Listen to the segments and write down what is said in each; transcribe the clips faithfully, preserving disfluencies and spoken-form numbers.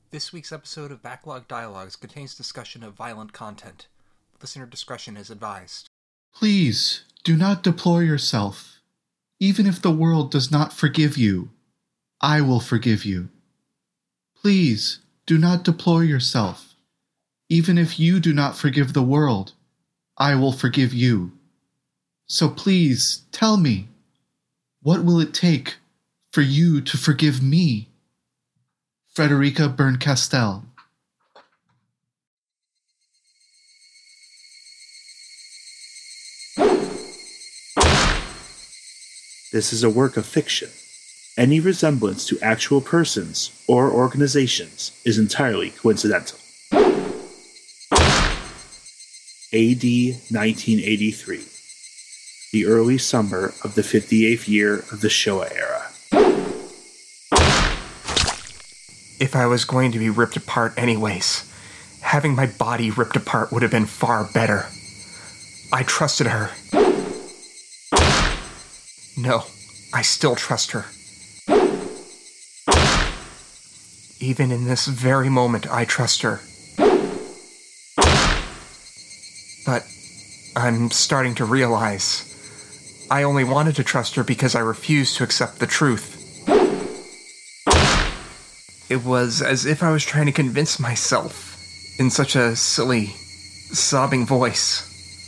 This week's episode of Backlog Dialogues contains discussion of violent content. Listener discretion is advised. Please, do not deplore yourself. Even if the world does not forgive you, I will forgive you. Please, do not deplore yourself. Even if you do not forgive the world, I will forgive you. So please, tell me, what will it take for you to forgive me? Frederica Berncastel. This is a work of fiction. Any resemblance to actual persons or organizations is entirely coincidental. A D nineteen eighty-three. The early summer of the fifty-eighth year of the Showa era. If I was going to be ripped apart anyways, having my body ripped apart would have been far better. I trusted her. No, I still trust her. Even in this very moment, I trust her. But I'm starting to realize I only wanted to trust her because I refused to accept the truth. It was as if I was trying to convince myself in such a silly, sobbing voice.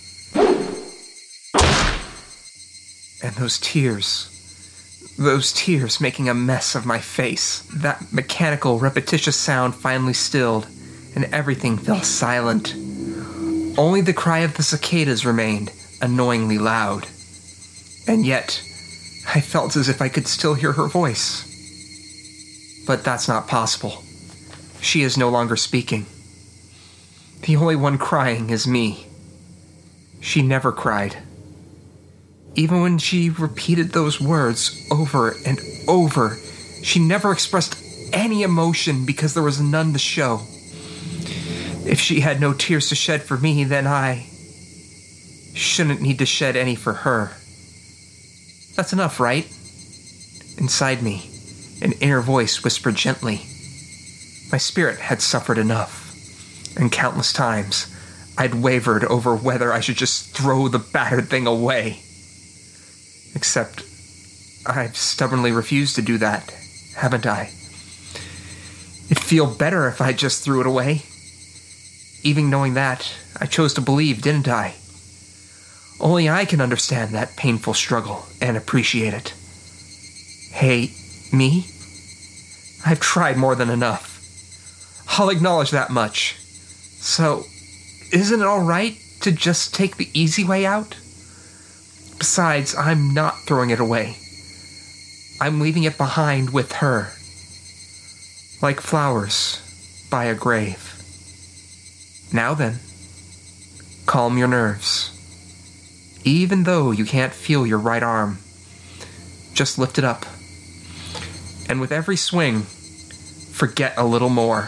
And those tears, those tears making a mess of my face. That mechanical, repetitious sound finally stilled, and everything fell silent. Only the cry of the cicadas remained, annoyingly loud. And yet, I felt as if I could still hear her voice. But that's not possible. She is no longer speaking. The only one crying is me. She never cried. Even when she repeated those words over and over, she never expressed any emotion because there was none to show. If she had no tears to shed for me, then I shouldn't need to shed any for her. That's enough, right? Inside me, an inner voice whispered gently. My spirit had suffered enough, and countless times I'd wavered over whether I should just throw the battered thing away. Except, I've stubbornly refused to do that, haven't I? It'd feel better if I just threw it away. Even knowing that, I chose to believe, didn't I? Only I can understand that painful struggle and appreciate it. Hey, me? I've tried more than enough. I'll acknowledge that much. So, isn't it all right to just take the easy way out? Besides, I'm not throwing it away. I'm leaving it behind with her. Like flowers by a grave. Now then, calm your nerves. Even though you can't feel your right arm, just lift it up. And with every swing, forget a little more.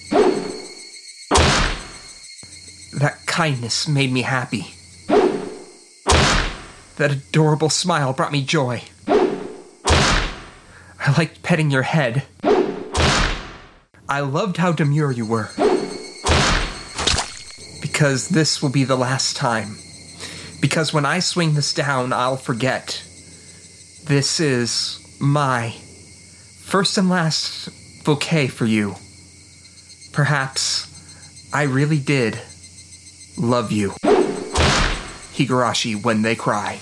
That kindness made me happy. That adorable smile brought me joy. I liked petting your head. I loved how demure you were. Because this will be the last time. Because when I swing this down, I'll forget. This is my first and last bouquet for you. Perhaps I really did love you. Higurashi When They Cry.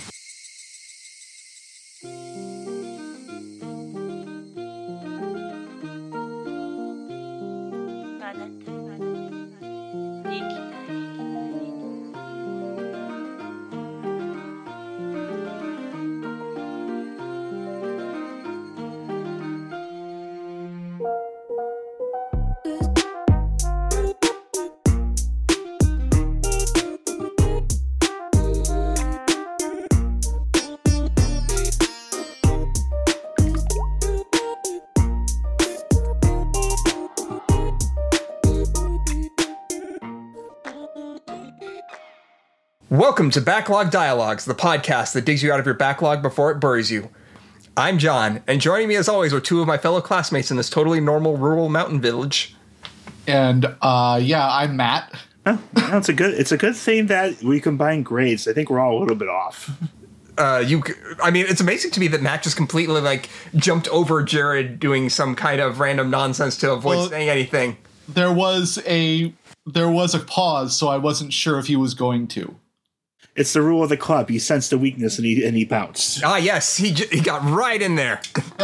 Welcome to Backlog Dialogues, the podcast that digs you out of your backlog before it buries you. I'm John, and joining me as always are two of my fellow classmates in this totally normal rural mountain village. And uh, yeah, I'm Matt. Oh, no, it's a good. It's a good thing that we combine grades. I think we're all a little bit off. Uh, you, I mean, it's amazing to me that Matt just completely like jumped over Jared doing some kind of random nonsense to avoid Well, saying anything. There was a there was a pause, so I wasn't sure if he was going to. It's the rule of the club. He sensed a weakness and he and he bounced. Ah, yes, he j- he got right in there.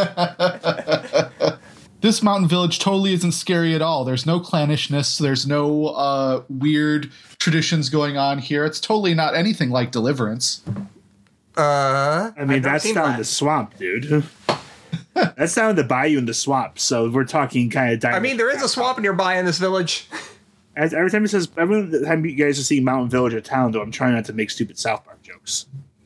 This mountain village totally isn't scary at all. There's no clannishness. There's no uh, weird traditions going on here. It's totally not anything like Deliverance. Uh, I mean, I've never that's seen down that. the swamp, dude. That's down the bayou in the swamp. So we're talking kind of. I mean, there is a swamp nearby in this village. As, every time it says, every time you guys are seeing Mountain Village or Town, though, I'm trying not to make stupid South Park jokes.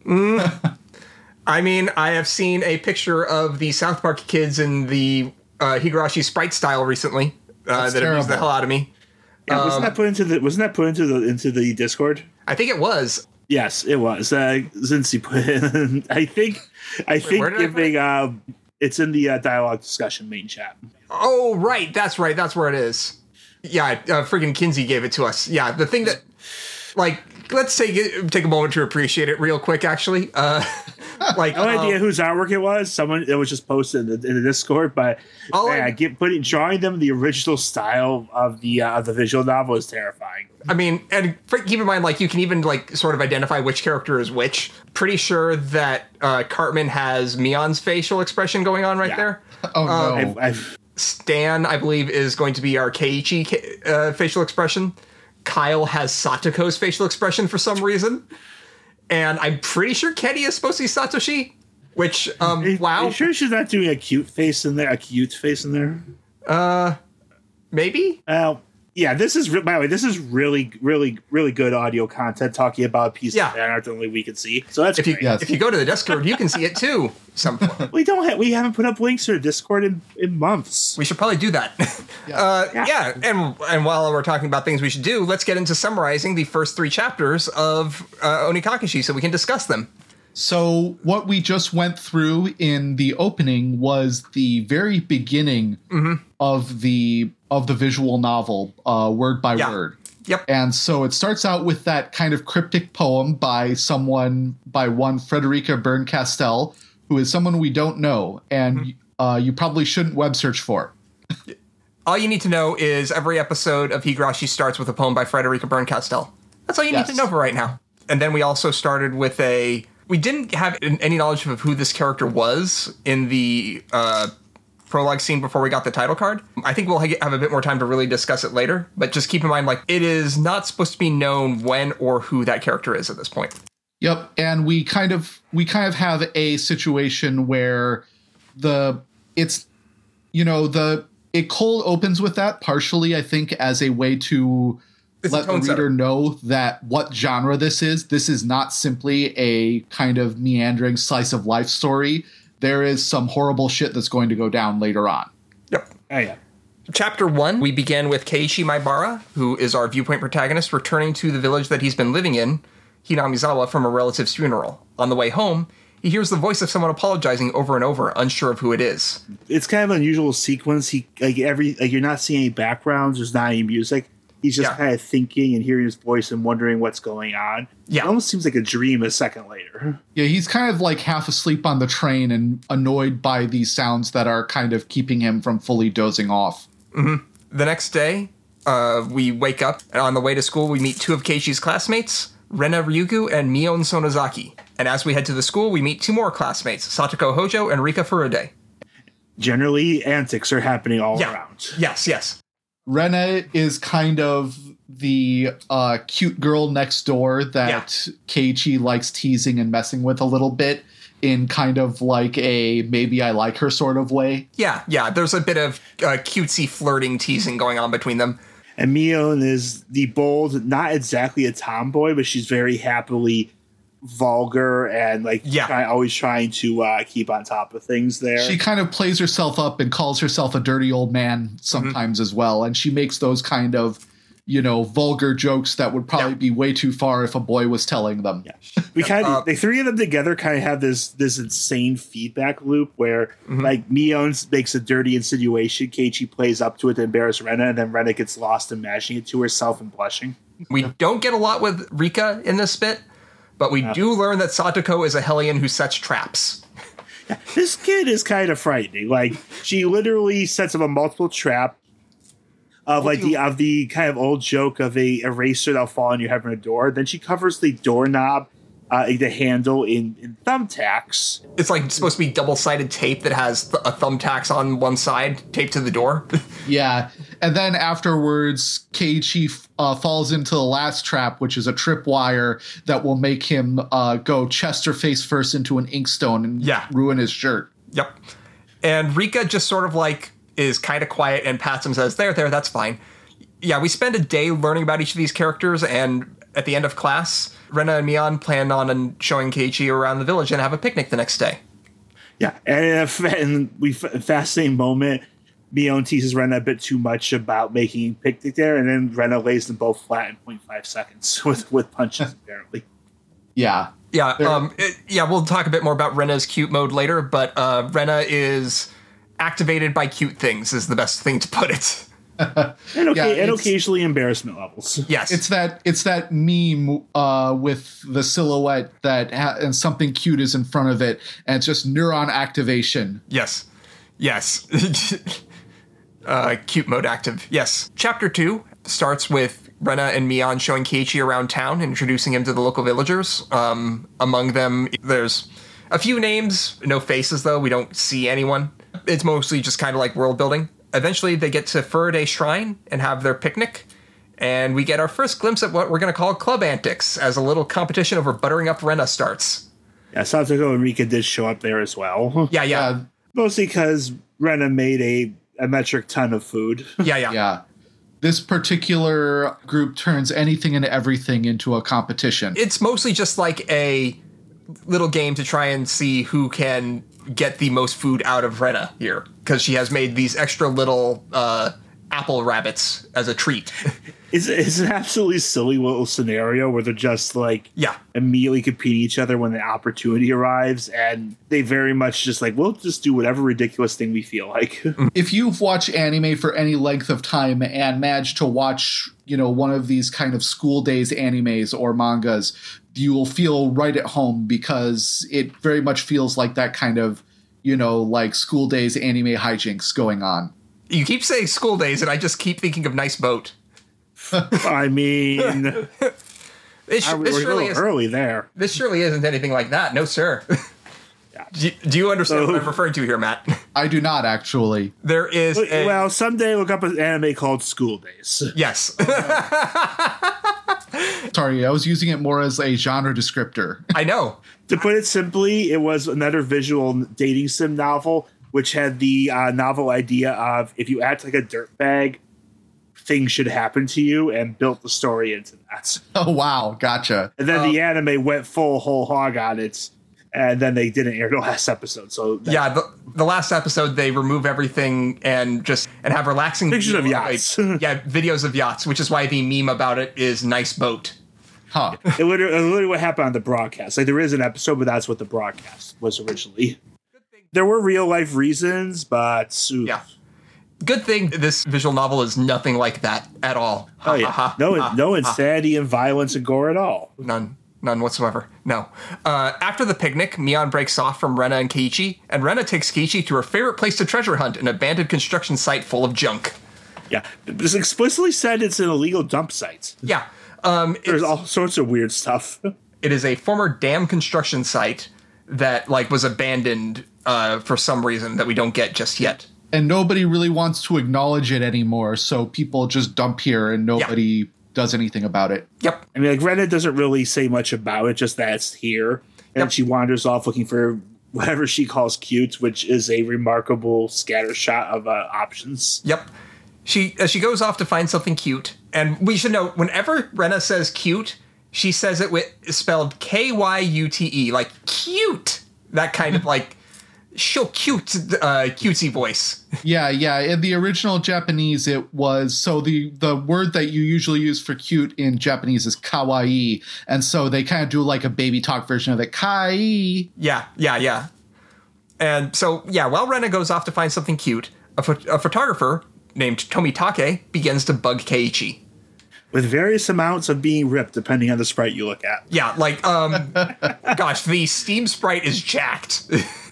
I mean, I have seen a picture of the South Park kids in the uh, Higurashi Sprite style recently uh, that amused the terrible. hell out of me. Yeah, Um, wasn't that put into the? Wasn't that put into the into the Discord? I think it was. Yes, it was. Uh, Zinzi put it in. I think. I think where did I put giving. Uh, it's in the uh, dialogue discussion main chat. Oh, right. That's right. That's where it is. Yeah, uh, friggin' Kinsey gave it to us. Yeah, the thing that, like, let's take it, take a moment to appreciate it real quick, actually. Uh, like, No um, idea whose artwork it was. Someone it was just posted in the, in the Discord, but All I- yeah, get putting drawing them the original style of the uh, of the visual novel is terrifying. I mean, and for, keep in mind, like, you can even, like, sort of identify which character is which. Pretty sure that uh, Cartman has Mion's facial expression going on right Yeah. there. Oh, no. I've, I've Stan, I believe, is going to be our Keiichi uh, facial expression. Kyle has Satoko's facial expression for some reason. And I'm pretty sure Kenny is supposed to be Satoshi. Which, um, Are you- wow. Are you sure she's not doing a cute face in there? A cute face in there? Uh, maybe? Well, yeah. This is re- by the way. This is really, really, really good audio content talking about a piece Yeah. of fan art that only we can see. So that's If you great. Yes. if you go to the Discord, you can see it too. Some point. We don't have. We haven't put up links to our Discord in, in months. We should probably do that. Uh, Yeah. yeah, and and while we're talking about things we should do, let's get into summarizing the first three chapters of uh, Onikakushi so we can discuss them. So what we just went through in the opening was the very beginning of the of the visual novel, uh, word by Yeah. word. Yep. And so it starts out with that kind of cryptic poem by someone, by one Frederica Byrne Castell, who is someone we don't know, and uh, you probably shouldn't web search for. All you need to know is every episode of Higurashi starts with a poem by Frederica Byrne Castell. That's all you Yes. need to know for right now. And then we also started with a... We didn't have any knowledge of who this character was in the uh, prologue scene before we got the title card. I think we'll ha- have a bit more time to really discuss it later, but just keep in mind, like, it is not supposed to be known when or who that character is at this point. Yep, and we kind of we kind of have a situation where the it's you know the it cold opens with that partially, I think, as a way to It's a let the tone setter. reader know that what genre this is. This is not simply a kind of meandering slice of life story. There is some horrible shit that's going to go down later on. Yep. Oh yeah. Chapter one, we began with Keiichi Maibara, who is our viewpoint protagonist, returning to the village that he's been living in, Hinamizawa, from a relative's funeral. On the way home, he hears the voice of someone apologizing over and over, unsure of who it is. It's kind of an unusual sequence. He like every like you're not seeing any backgrounds. There's not any music. He's just Yeah. kind of thinking and hearing his voice and wondering what's going on. Yeah. It almost seems like a dream a second later. Yeah, he's kind of like half asleep on the train and annoyed by these sounds that are kind of keeping him from fully dozing off. The next day, uh, we wake up, and on the way to school, we meet two of Keiichi's classmates, Rena Ryugu and Mion Sonozaki. And as we head to the school, we meet two more classmates, Satoko Hojo and Rika Furude. Generally, antics are happening all Yeah. around. Yes, yes. Rena is kind of the uh, cute girl next door that Keiichi likes teasing and messing with a little bit in kind of like a maybe I like her sort of way. Yeah, yeah, there's a bit of uh, cutesy flirting, teasing going on between them. And Mion is the bold, not exactly a tomboy, but she's very happily vulgar and like Yeah. try, always trying to uh, keep on top of things there. She kind of plays herself up and calls herself a dirty old man sometimes as well. And she makes those kind of you know, vulgar jokes that would probably Yeah. be way too far if a boy was telling them. Yeah. We kind of, Uh, the three of them together kind of have this this insane feedback loop where, Mhm. like, Mion makes a dirty insinuation, Keiichi plays up to it to embarrass Rena, and then Rena gets lost imagining it to herself and blushing. We don't get a lot with Rika in this bit, but we do learn that Satoko is a Hellion who sets traps. This kid is kind of frightening. Like, she literally sets up a multiple trap of like the of the kind of old joke of a eraser that'll fall on you having a door. Then she covers the doorknob, uh, the handle in, in thumbtacks. It's like supposed to be double-sided tape that has th- a thumbtacks on one side taped to the door. Yeah. And then afterwards, Keiichi uh, falls into the last trap, which is a tripwire that will make him uh, go chest or face first into an inkstone and Yeah. ruin his shirt. Yep. And Rika just sort of like is kind of quiet and pats him, says, there, there, that's fine. Yeah, we spend a day learning about each of these characters, and at the end of class, Rena and Mion plan on showing Keiichi around the village and have a picnic the next day. Yeah, and, in a fa- and we f- fascinating moment. Mion teases Rena a bit too much about making a picnic there, and then Rena lays them both flat in zero point five seconds with, with punches, apparently. Yeah. Yeah, There- um, it, yeah, we'll talk a bit more about Rena's cute mode later, but uh, Rena is activated by cute things, is the best thing to put it. And, okay, Yeah, and it's- occasionally embarrassment levels. Yes. It's that it's that meme uh, with the silhouette that ha- and something cute is in front of it, and it's just neuron activation. Yes. Yes. uh, cute mode active. Yes. Chapter two starts with Rena and Mion showing Keiichi around town, introducing him to the local villagers. Um, among them, there's a few names, no faces though. We don't see anyone. It's mostly just kind of like world building. Eventually, they get to Furaday Shrine and have their picnic. And we get our first glimpse at what we're going to call club antics as a little competition over buttering up Rena starts. Yeah, Satoko and Rika did show up there as well. Yeah, yeah. Uh, Mostly because Rena made a, a metric ton of food. yeah, yeah. yeah. This particular group turns anything and everything into a competition. It's mostly just like a little game to try and see who can get the most food out of Rena here, because she has made these extra little uh, apple rabbits as a treat. It's, it's an absolutely silly little scenario where they're just like Yeah. immediately competing each other when the opportunity arrives, and they very much just like, we'll just do whatever ridiculous thing we feel like. If you've watched anime for any length of time and managed to watch, you know, one of these kind of school days animes or mangas, you will feel right at home because it very much feels like that kind of, you know, like school days anime hijinks going on. You keep saying school days, and I just keep thinking of Nice Boat. I mean, This, I- we're this a surely little is. early there. This surely isn't anything like that. No, sir. Yeah. do, you, do you understand So- what I'm referring to here, Matt? I do not actually. There is a Well, someday look up an anime called School Days. yes. Sorry, I was using it more as a genre descriptor. I know. To put it simply, it was another visual dating sim novel, which had the uh, novel idea of if you act like a dirtbag, things should happen to you, and built the story into that. Oh, wow. Gotcha. And then Um, the anime went full whole hog on it, and then they didn't air the last episode. So that- Yeah, the, the last episode they remove everything and just and have relaxing Pictures of video- yachts. like, yeah, videos of yachts, which is why the meme about it is Nice Boat. Huh. it literally, it literally what happened on the broadcast. Like there is an episode, but that's what the broadcast was originally. There were real life reasons, but oof. Yeah. Good thing this visual novel is nothing like that at all. Oh yeah, no, no insanity and violence and gore at all. None. None whatsoever. No. Uh, after the picnic, Mion breaks off from Rena and Keiichi, and Rena takes Keiichi to her favorite place to treasure hunt, an abandoned construction site full of junk. Yeah, it's explicitly said it's an illegal dump site. Yeah. Um, There's it's- all sorts of weird stuff. It is a former dam construction site that like was abandoned uh, for some reason that we don't get just yet. And nobody really wants to acknowledge it anymore, so people just dump here and nobody does anything about it. Yep. I mean, like Rena doesn't really say much about it, just that it's here, and Yep. she wanders off looking for whatever she calls cute, which is a remarkable scatter shot of uh, options. Yep. She uh, she goes off to find something cute, and we should note whenever Rena says cute, she says it with spelled K Y U T E, like cute. That kind of like so cute, uh, cutesy voice. Yeah, yeah. In the original Japanese, it was so the the word that you usually use for cute in Japanese is kawaii, and so they kind of do like a baby talk version of it. Kai. Yeah, yeah, yeah. And so, yeah, while Rena goes off to find something cute, a, pho- a photographer named Tomitake begins to bug Keiichi. With various amounts of being ripped, depending on the sprite you look at. Yeah, like, um, gosh, the Steam sprite is jacked.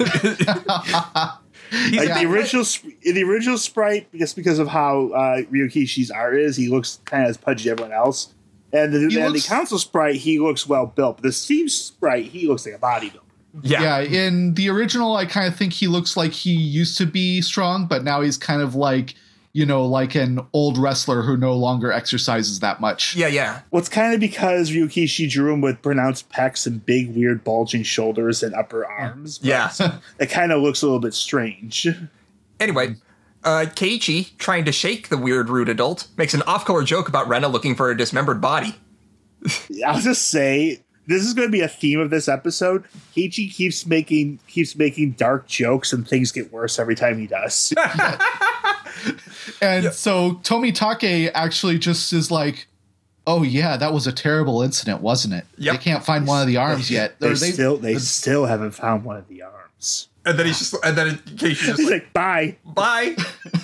Like Yeah. the original, sp- the original sprite, because because of how uh, Ryukishi's art is, he looks kind of as pudgy as everyone else. And the, He and looks- the console sprite, he looks well built. But the Steam sprite, he looks like a bodybuilder. Yeah. Yeah, in the original, I kind of think he looks like he used to be strong, but now he's kind of like, you know, like an old wrestler who no longer exercises that much. Yeah, yeah. Well, it's kind of because Ryukishi drew him with pronounced pecs and big, weird, bulging shoulders and upper arms. but Yeah. it kind of looks a little bit strange. Anyway, uh, Keiichi, trying to shake the weird, rude adult, makes an off-color joke about Rena looking for a dismembered body. I'll just say this is going to be a theme of this episode. Keiichi keeps making keeps making dark jokes, and things get worse every time he does. And so Tomitake actually just is like, oh, yeah, that was a terrible incident, wasn't it? Yep. They can't find one of the arms yet. They Or still they still haven't found one of the arms. And then he's just, and then Keiichi's just He's like, like, bye. bye.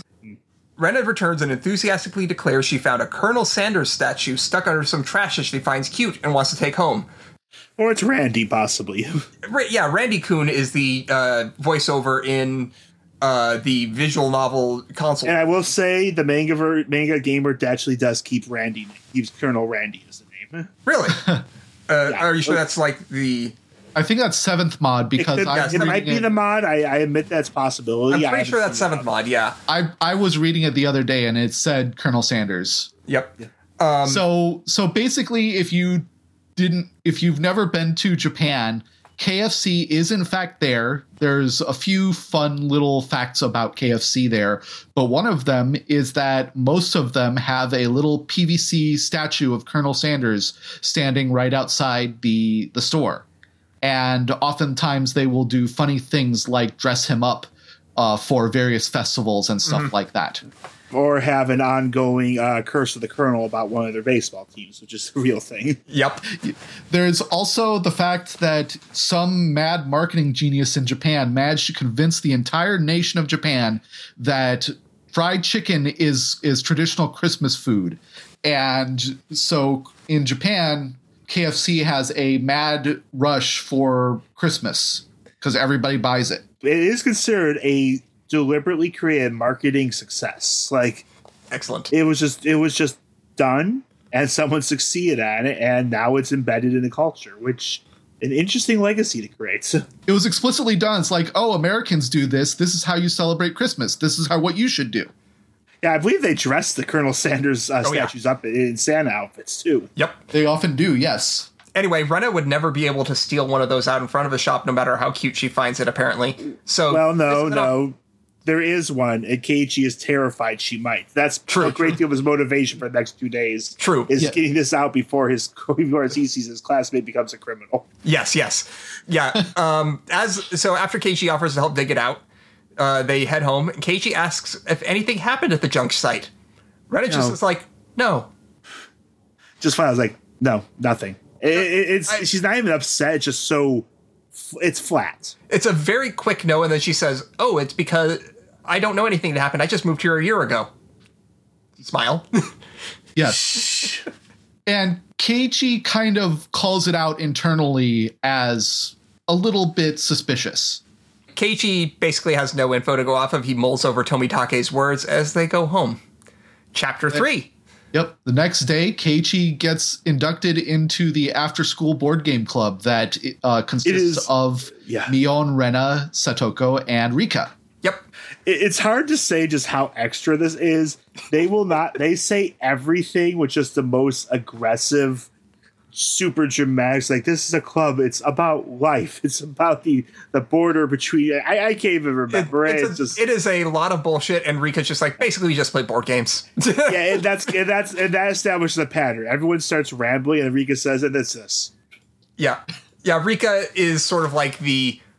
Rena returns and enthusiastically declares she found a Colonel Sanders statue stuck under some trash that she finds cute and wants to take home. Or it's Randy, possibly. Ra- yeah, Randy Kuhn is the uh, voiceover in uh, the visual novel console. And I will say the manga ver- manga gamer actually does keep Randy, keeps Colonel Randy as the name. Really? Uh, Are you sure that's like the... I think that's seventh mod It, because could, I was it might reading be it, the mod. I, I admit that's a possibility. I'm I pretty sure haven't that's seen seventh it. mod, yeah. I I was reading it the other day and it said Colonel Sanders. Yep. Um, So so basically, if you didn't, if you've never been to Japan, K F C is in fact there. There's a few fun little facts about K F C there, but one of them is that most of them have a little P V C statue of Colonel Sanders standing right outside the the store, and oftentimes they will do funny things like dress him up uh, for various festivals and stuff like that. Or have an ongoing uh, Curse of the Colonel about one of their baseball teams, which is a real thing. yep. There's also the fact that some mad marketing genius in Japan managed to convince the entire nation of Japan that fried chicken is is traditional Christmas food. And so in Japan, K F C has a mad rush for Christmas because everybody buys it. It is considered a deliberately created marketing success. Like Excellent. it was just it was just done, and someone succeeded at it, and now it's embedded in the culture, which an interesting legacy to create. It was explicitly done. It's like, oh, Americans do this. This is how you celebrate Christmas. This is how what you should do. Yeah, I believe they dressed the Colonel Sanders uh, Oh, yeah. statues up in, in Santa outfits too. Yep. They often do, yes. Anyway, Rena would never be able to steal one of those out in front of a shop, no matter how cute she finds it, apparently. So, Well, no, this is enough- no. There is one, and Keiichi is terrified she might. That's True, a great true. deal of his motivation for the next two days. True. Is Yeah. getting this out before his before he sees his classmate becomes a criminal. Yes, yes. Yeah. Um, as so after Keiichi offers to help dig it out, uh, they head home. And Keiichi asks if anything happened at the junk site. Rena just No. is like, no. Just fine. I was like, no, nothing. It, it, it's I- she's not even upset. It's just so f- it's flat. It's a very quick no, and then she says, oh, it's because I don't know anything that happened. I just moved here a year ago. Smile. Yes. And Keiichi kind of calls it out internally as a little bit suspicious. Keiichi basically has no info to go off of. He mulls over Tomitake's words as they go home. Chapter three. Yep. The next day, Keiichi gets inducted into the after-school board game club that uh, consists is- of yeah. Mion, Rena, Satoko, and Rika. Yep. It, it's hard to say just how extra this is. They will not. They say everything with just the most aggressive, super dramatic. Like, this is a club. It's about life. It's about the the border between. I, I can't even remember it. it's It's, a- just it is a lot of bullshit, and Rika's just like, basically, we just play board games. yeah. And that's and that's and that establishes a pattern. Everyone starts rambling, and Rika says, "And it's this." Yeah. Yeah, Rika is sort of like the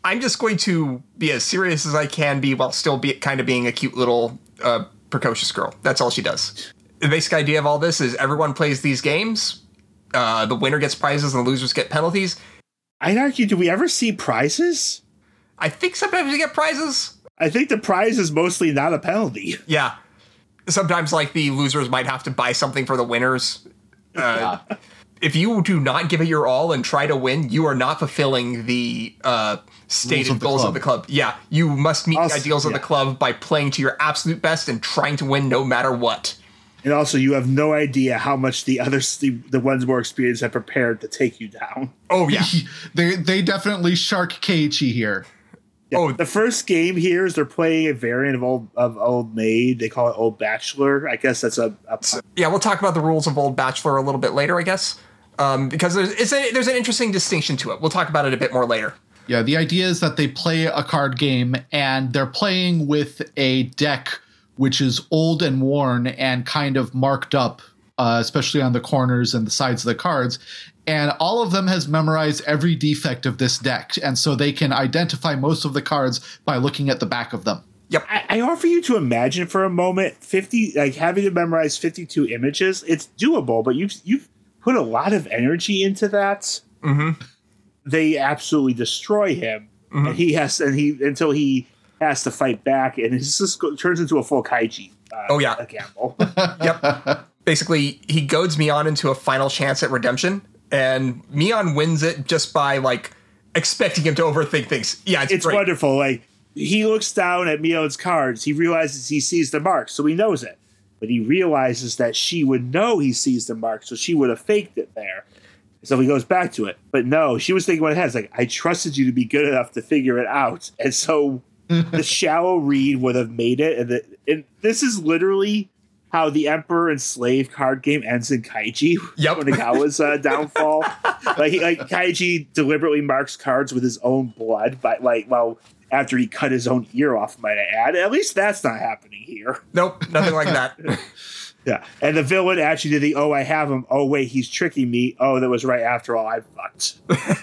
I'm just going to be as serious as I can be while still be kind of being a cute little uh, precocious girl. That's all she does. The basic idea of all this is everyone plays these games. Uh, the winner gets prizes and the losers get penalties. I'd argue, do we ever see prizes? I think sometimes you get prizes. I think the prize is mostly not a penalty. Yeah. Sometimes, like, the losers might have to buy something for the winners. Uh, Yeah. If you do not give it your all and try to win, you are not fulfilling the uh, stated of the goals club. of the club. Yeah, you must meet Also- the ideals of yeah. the club by playing to your absolute best and trying to win no matter what. And also, you have no idea how much the others, the, the ones more experienced, have prepared to take you down. Oh, yeah. they they definitely shark Keiichi here. Yeah. Oh. The first game here is they're playing a variant of old of Old Maid. They call it Old Bachelor. I guess that's a, a Yeah, we'll talk about the rules of Old Bachelor a little bit later, I guess. Um, because there's, it's a, there's an interesting distinction to it. We'll talk about it a bit more later. Yeah, the idea is that they play a card game and they're playing with a deck which is old and worn and kind of marked up, uh, especially on the corners and the sides of the cards. And all of them has memorized every defect of this deck. And so they can identify most of the cards by looking at the back of them. Yep. I, I offer you to imagine for a moment fifty, like having to memorize fifty-two images. It's doable, but you've you've put a lot of energy into that. Mm-hmm. They absolutely destroy him, Mm-hmm. and he has and he until he has to fight back, and it just go, turns into a full kaiji. Uh, Oh, yeah. a gamble. Yep. Basically, he goads Mion into a final chance at redemption, and Mion wins it just by, like, expecting him to overthink things. Yeah, it's, It's great. wonderful. Like, he looks down at Mion's cards. He realizes he sees the mark, so he knows it. But he realizes that she would know he sees the mark, so she would have faked it there. So he goes back to it. But no, she was thinking what it has. Like, I trusted you to be good enough to figure it out. And so the shallow read would have made it. And, the, and this is literally how the Emperor and Slave card game ends in Kaiji. Yep. Onagawa's uh, downfall. like, he, like Kaiji deliberately marks cards with his own blood, but like, well, after he cut his own ear off, might I add. At least that's not happening here. Nope, nothing like that. Yeah. And the villain actually did the, oh, I have him. Oh, wait, he's tricking me. Oh, that was right after all. I fucked.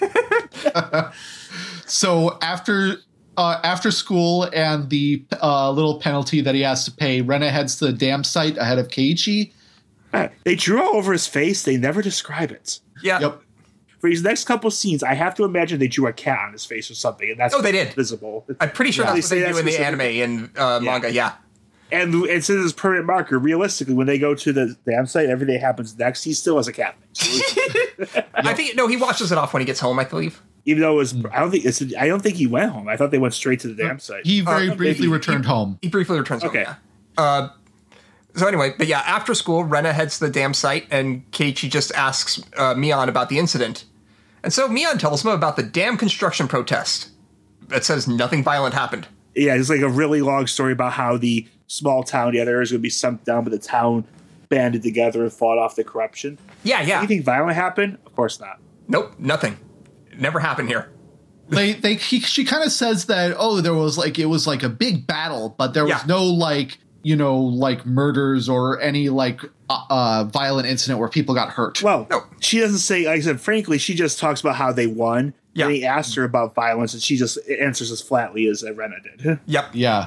So after uh, after school and the uh, little penalty that he has to pay, Rena heads to the dam site ahead of Keiichi. They drew all over his face. They never describe it. Yeah. Yep. For these next couple scenes, I have to imagine they drew a cat on his face or something, and that's Oh, they did. visible. I'm pretty sure Yeah. that's They what say they do in that the anime specifically. and uh, manga, yeah. And and since it's permanent marker, realistically, when they go to the dam site, everything happens next. He still has a cat face, I think, no, he washes it off when he gets home, I believe. even though it was. I don't think it's. I don't think he went home. I thought they went straight to the dam site. He very Uh, briefly maybe- returned home. He briefly returns home, Okay. yeah. Uh, so anyway, but yeah, after school, Rena heads to the dam site, and Keiichi just asks uh, Mion about the incident. And so Mion tells him about the dam construction protest that says nothing violent happened. Yeah, it's like a really long story about how the small town, yeah, there is going to be sunk down, but the town banded together and fought off the corruption. Yeah, yeah. Anything violent happened? Of course not. Nope, nothing. It never happened here. They they he, she kind of says that, oh, there was like it was like a big battle, but there was Yeah. no like you know like murders or any like uh, uh violent incident where people got hurt. Well, No. she doesn't say, like I said, frankly, she just talks about how they won. Yeah. And he asked her about violence, and she just answers as flatly as uh, Rena did. Yep. Yeah.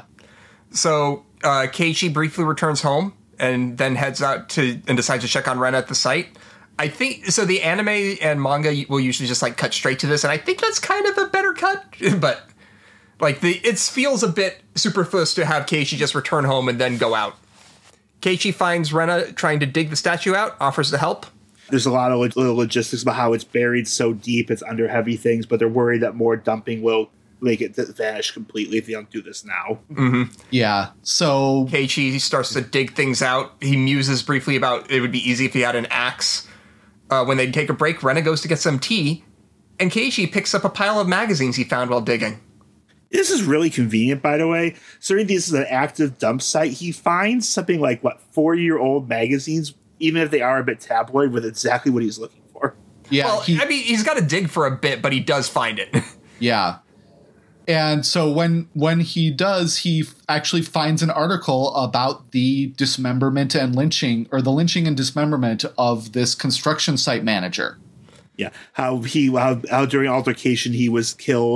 So uh, Keiichi briefly returns home and then heads out to and decides to check on Rena at the site. I think so. The anime and manga will usually just like cut straight to this, and I think that's kind of a better cut. But like the it feels a bit superfluous to have Keiichi just return home and then go out. Keiichi finds Rena trying to dig the statue out, offers to help. There's a lot of lo- little logistics about how it's buried so deep, it's under heavy things, but they're worried that more dumping will make it th- vanish completely if they don't do this now. Yeah. So Keiichi starts to dig things out. He muses briefly about it would be easy if he had an axe. Uh, when they take a break, Rena goes to get some tea, and Keiichi picks up a pile of magazines he found while digging. This is really convenient, by the way. So this is an active dump site. He finds something like, what, four-year-old magazines, even if they are a bit tabloid, with exactly what he's looking for. yeah, Well, he, I mean, he's got to dig for a bit, but he does find it. yeah. And so when when he does, he f- actually finds an article about the dismemberment and lynching, or the lynching and dismemberment of this construction site manager. Yeah, how he how, how during altercation he was killed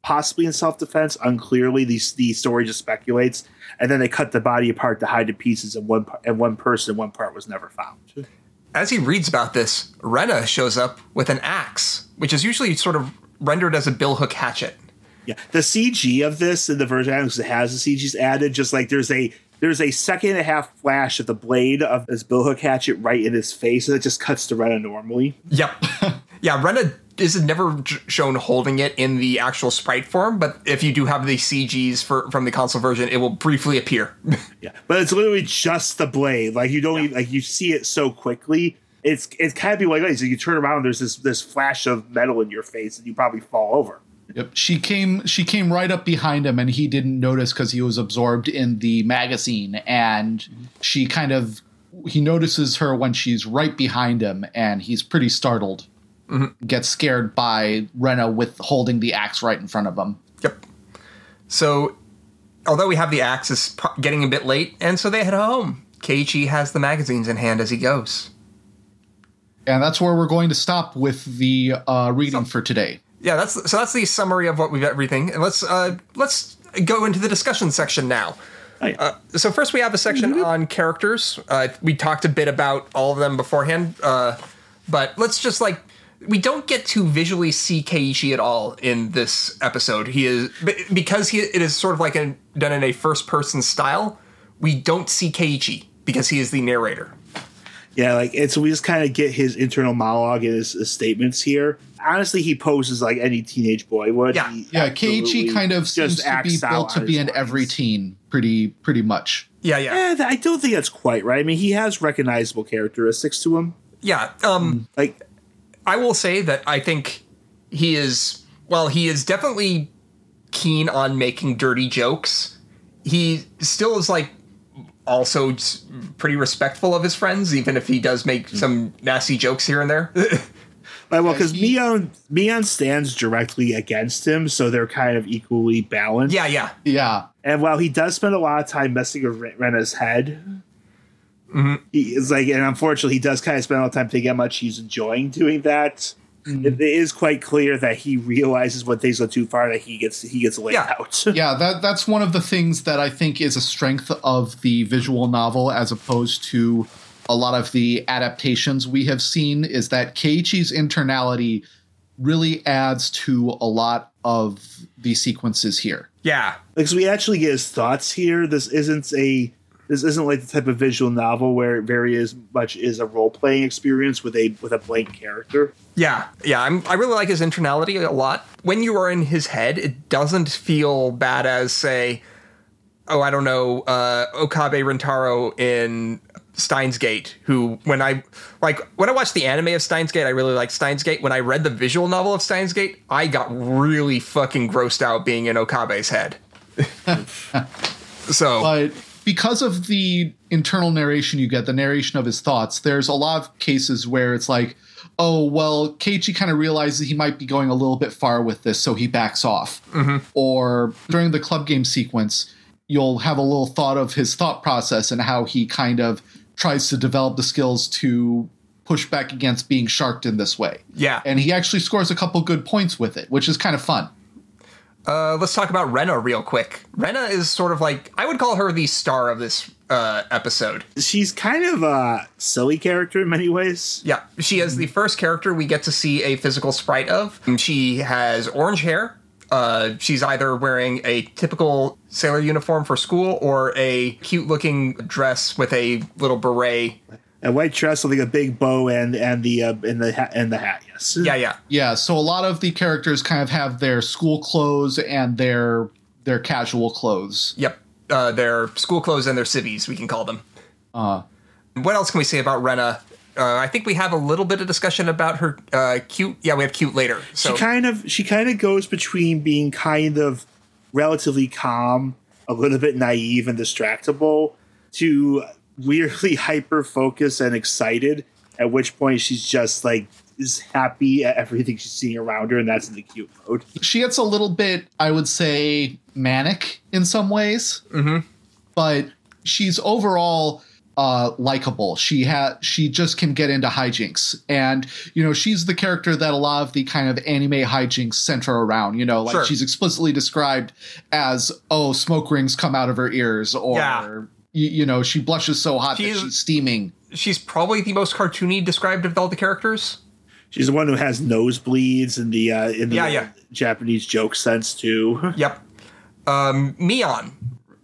possibly in self-defense, unclearly. The, the story just speculates. And then they cut the body apart to hide the pieces, and one, and one person, one part was never found. As he reads about this, Rena shows up with an axe, which is usually sort of rendered as a billhook hatchet. Yeah, the C G of this in the version because it has the C Gs added. Just like there's a there's a second and a half flash of the blade of this billhook hatchet right in his face, and it just cuts to Rena normally. Yep. Yeah, Rena is never j- shown holding it in the actual sprite form, but if you do have the C Gs for from the console version, it will briefly appear. Yeah, but it's literally just the blade. Like you don't yeah. even, like you see it so quickly. It's it's kind of be like, so you turn around, there's this this flash of metal in your face, and you probably fall over. Yep. She came she came right up behind him, and he didn't notice because he was absorbed in the magazine, and she kind of he notices her when she's right behind him, and he's pretty startled. Mm-hmm. Gets scared by Rena with holding the axe right in front of him. Yep. So, although we have the axe, it's getting a bit late, and so they head home. Keiichi has the magazines in hand as he goes. And that's where we're going to stop with the uh, reading so, for today. Yeah, that's so that's the summary of what we've everything. And let's uh, let's go into the discussion section now. Oh, yeah. uh, so first we have a section mm-hmm. on characters. Uh, we talked a bit about all of them beforehand, uh, but let's just like we don't get to visually see Keiichi at all in this episode. He is because he it is sort of like a, done in a first person style. We don't see Keiichi because he is the narrator. Yeah, like it's we just kind of get his internal monologue and his, his statements here. Honestly, he poses like any teenage boy would. Yeah, he yeah. Keiichi kind of seems to be built to be in every teen, pretty pretty much. Yeah, yeah. yeah. I don't think that's quite right. I mean, he has recognizable characteristics to him. Yeah. Um, like, I will say that I think he is. Well, he is definitely keen on making dirty jokes. He still is like. Also pretty respectful of his friends, even if he does make some nasty jokes here and there. Well, because Mion, Mion stands directly against him, so they're kind of equally balanced. Yeah, yeah. Yeah. And while he does spend a lot of time messing with Rena's head, mm-hmm. he is like, and unfortunately, he does kind of spend a lot of time thinking how much he's enjoying doing that. Mm. It, it is quite clear that he realizes when things go too far that he gets he gets laid yeah. out. Yeah, that that's one of the things that I think is a strength of the visual novel as opposed to a lot of the adaptations we have seen is that Keiichi's internality really adds to a lot of the sequences here. Yeah. Because we actually get his thoughts here. This isn't a This isn't like the type of visual novel where it very as much is a role playing experience with a with a blank character. Yeah, yeah, I'm, I really like his internality a lot. When you are in his head, it doesn't feel bad as, say, oh, I don't know, uh, Okabe Rintaro in Steins Gate, who, when I, like, when I watched the anime of Steins Gate, I really liked Steins Gate. When I read the visual novel of Steins Gate, I got really fucking grossed out being in Okabe's head. So... But because of the internal narration you get, the narration of his thoughts, there's a lot of cases where it's like, oh, well, Keiichi kind of realizes he might be going a little bit far with this, so he backs off. Mm-hmm. Or during the club game sequence, you'll have a little thought of his thought process and how he kind of tries to develop the skills to push back against being sharked in this way. Yeah. And he actually scores a couple good points with it, which is kind of fun. Uh, let's talk about Rena real quick. Rena is sort of like, I would call her the star of this uh, episode. She's kind of a silly character in many ways. Yeah, she is the first character we get to see a physical sprite of. She has orange hair. Uh, she's either wearing a typical sailor uniform for school or a cute-looking dress with a little beret. A white dress with like a big bow and and the uh, and the hat and the hat. Yes. Yeah, yeah, yeah. So a lot of the characters kind of have their school clothes and their their casual clothes. Yep, uh, their school clothes and their civvies, we can call them. Uh, what else can we say about Rena? Uh, I think we have a little bit of discussion about her uh, cute. Yeah, we have cute later. So she kind of she kind of goes between being kind of relatively calm, a little bit naive and distractible, to weirdly hyper focused and excited, at which point she's just like is happy at everything she's seeing around her, and that's in the cute mode. She gets a little bit, I would say, manic in some ways, mm-hmm. but she's overall uh, likable. She ha- she just can get into hijinks. And, you know, she's the character that a lot of the kind of anime hijinks center around. You know, like Sure. she's explicitly described as, oh, smoke rings come out of her ears. Or, Yeah. you, you know, she blushes so hot She's- that she's steaming. She's probably the most cartoony described of all the characters. She's the one who has nosebleeds in the uh, in the Yeah, yeah. Japanese joke sense too. Yep. Um, Mion.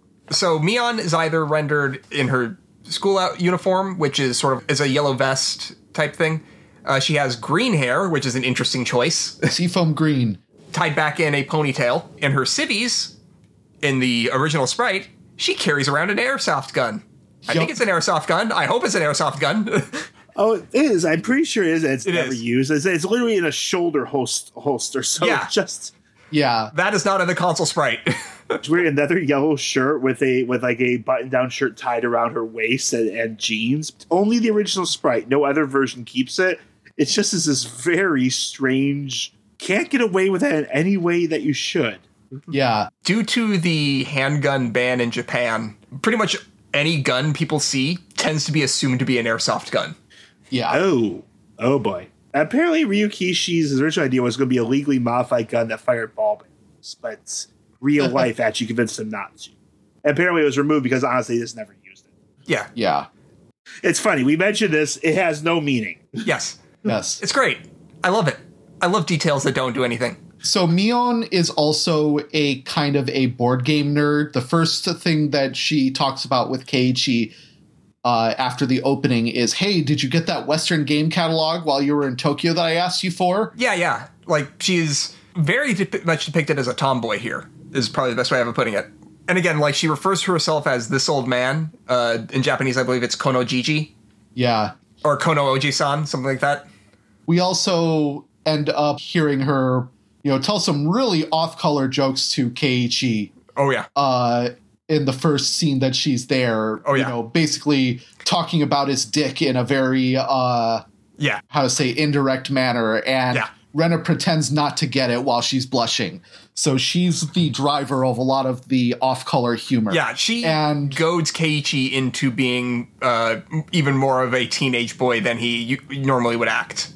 So Mion is either rendered in her school out uniform, which is sort of is a yellow vest type thing. Uh, she has green hair, which is an interesting choice, Seafoam green. tied back in a ponytail. In her civvies, in the original sprite, she carries around an airsoft gun. I Yup. think it's an airsoft gun. I hope it's an airsoft gun. Oh, it is. I'm pretty sure it is. It's It never is. used. It's, it's literally in a shoulder host, holster. So Yeah. it's just Yeah. That is not in the console sprite. she's wearing another yellow shirt with a with like a button down shirt tied around her waist and, and jeans. Only the original sprite. No other version keeps it. It's just is this very strange. Can't get away with it in any way that you should. Yeah. Due to the handgun ban in Japan, pretty much any gun people see tends to be assumed to be an airsoft gun. Yeah. Oh, oh boy. Apparently, Ryukishi's original idea was going to be a legally modified gun that fired ball bearings, but real life actually convinced him not to. And apparently, it was removed because honestly, he just never used it. Yeah. Yeah. It's funny. We mentioned this. It has no meaning. Yes. Yes. It's great. I love it. I love details that don't do anything. So Mion is also a kind of a board game nerd. The first thing that she talks about with Keiichi uh, after the opening is, hey, did you get that Western game catalog while you were in Tokyo that I asked you for? Yeah, yeah. Like, she's very dep- much depicted as a tomboy here, is probably the best way of putting it. And again, like, she refers to herself as this old man. Uh, in Japanese, I believe it's Kono Jiji. Yeah. Or Kono Oji-san, something like that. We also end up hearing her, you know, tell some really off-color jokes to Keiichi Oh, yeah. uh, in the first scene that she's there. Oh, yeah. You know, basically talking about his dick in a very, uh, Yeah. how to say, indirect manner. And Yeah. Rena pretends not to get it while she's blushing. So she's the driver of a lot of the off-color humor. Yeah, she And- goads Keiichi into being uh, even more of a teenage boy than he u- normally would act.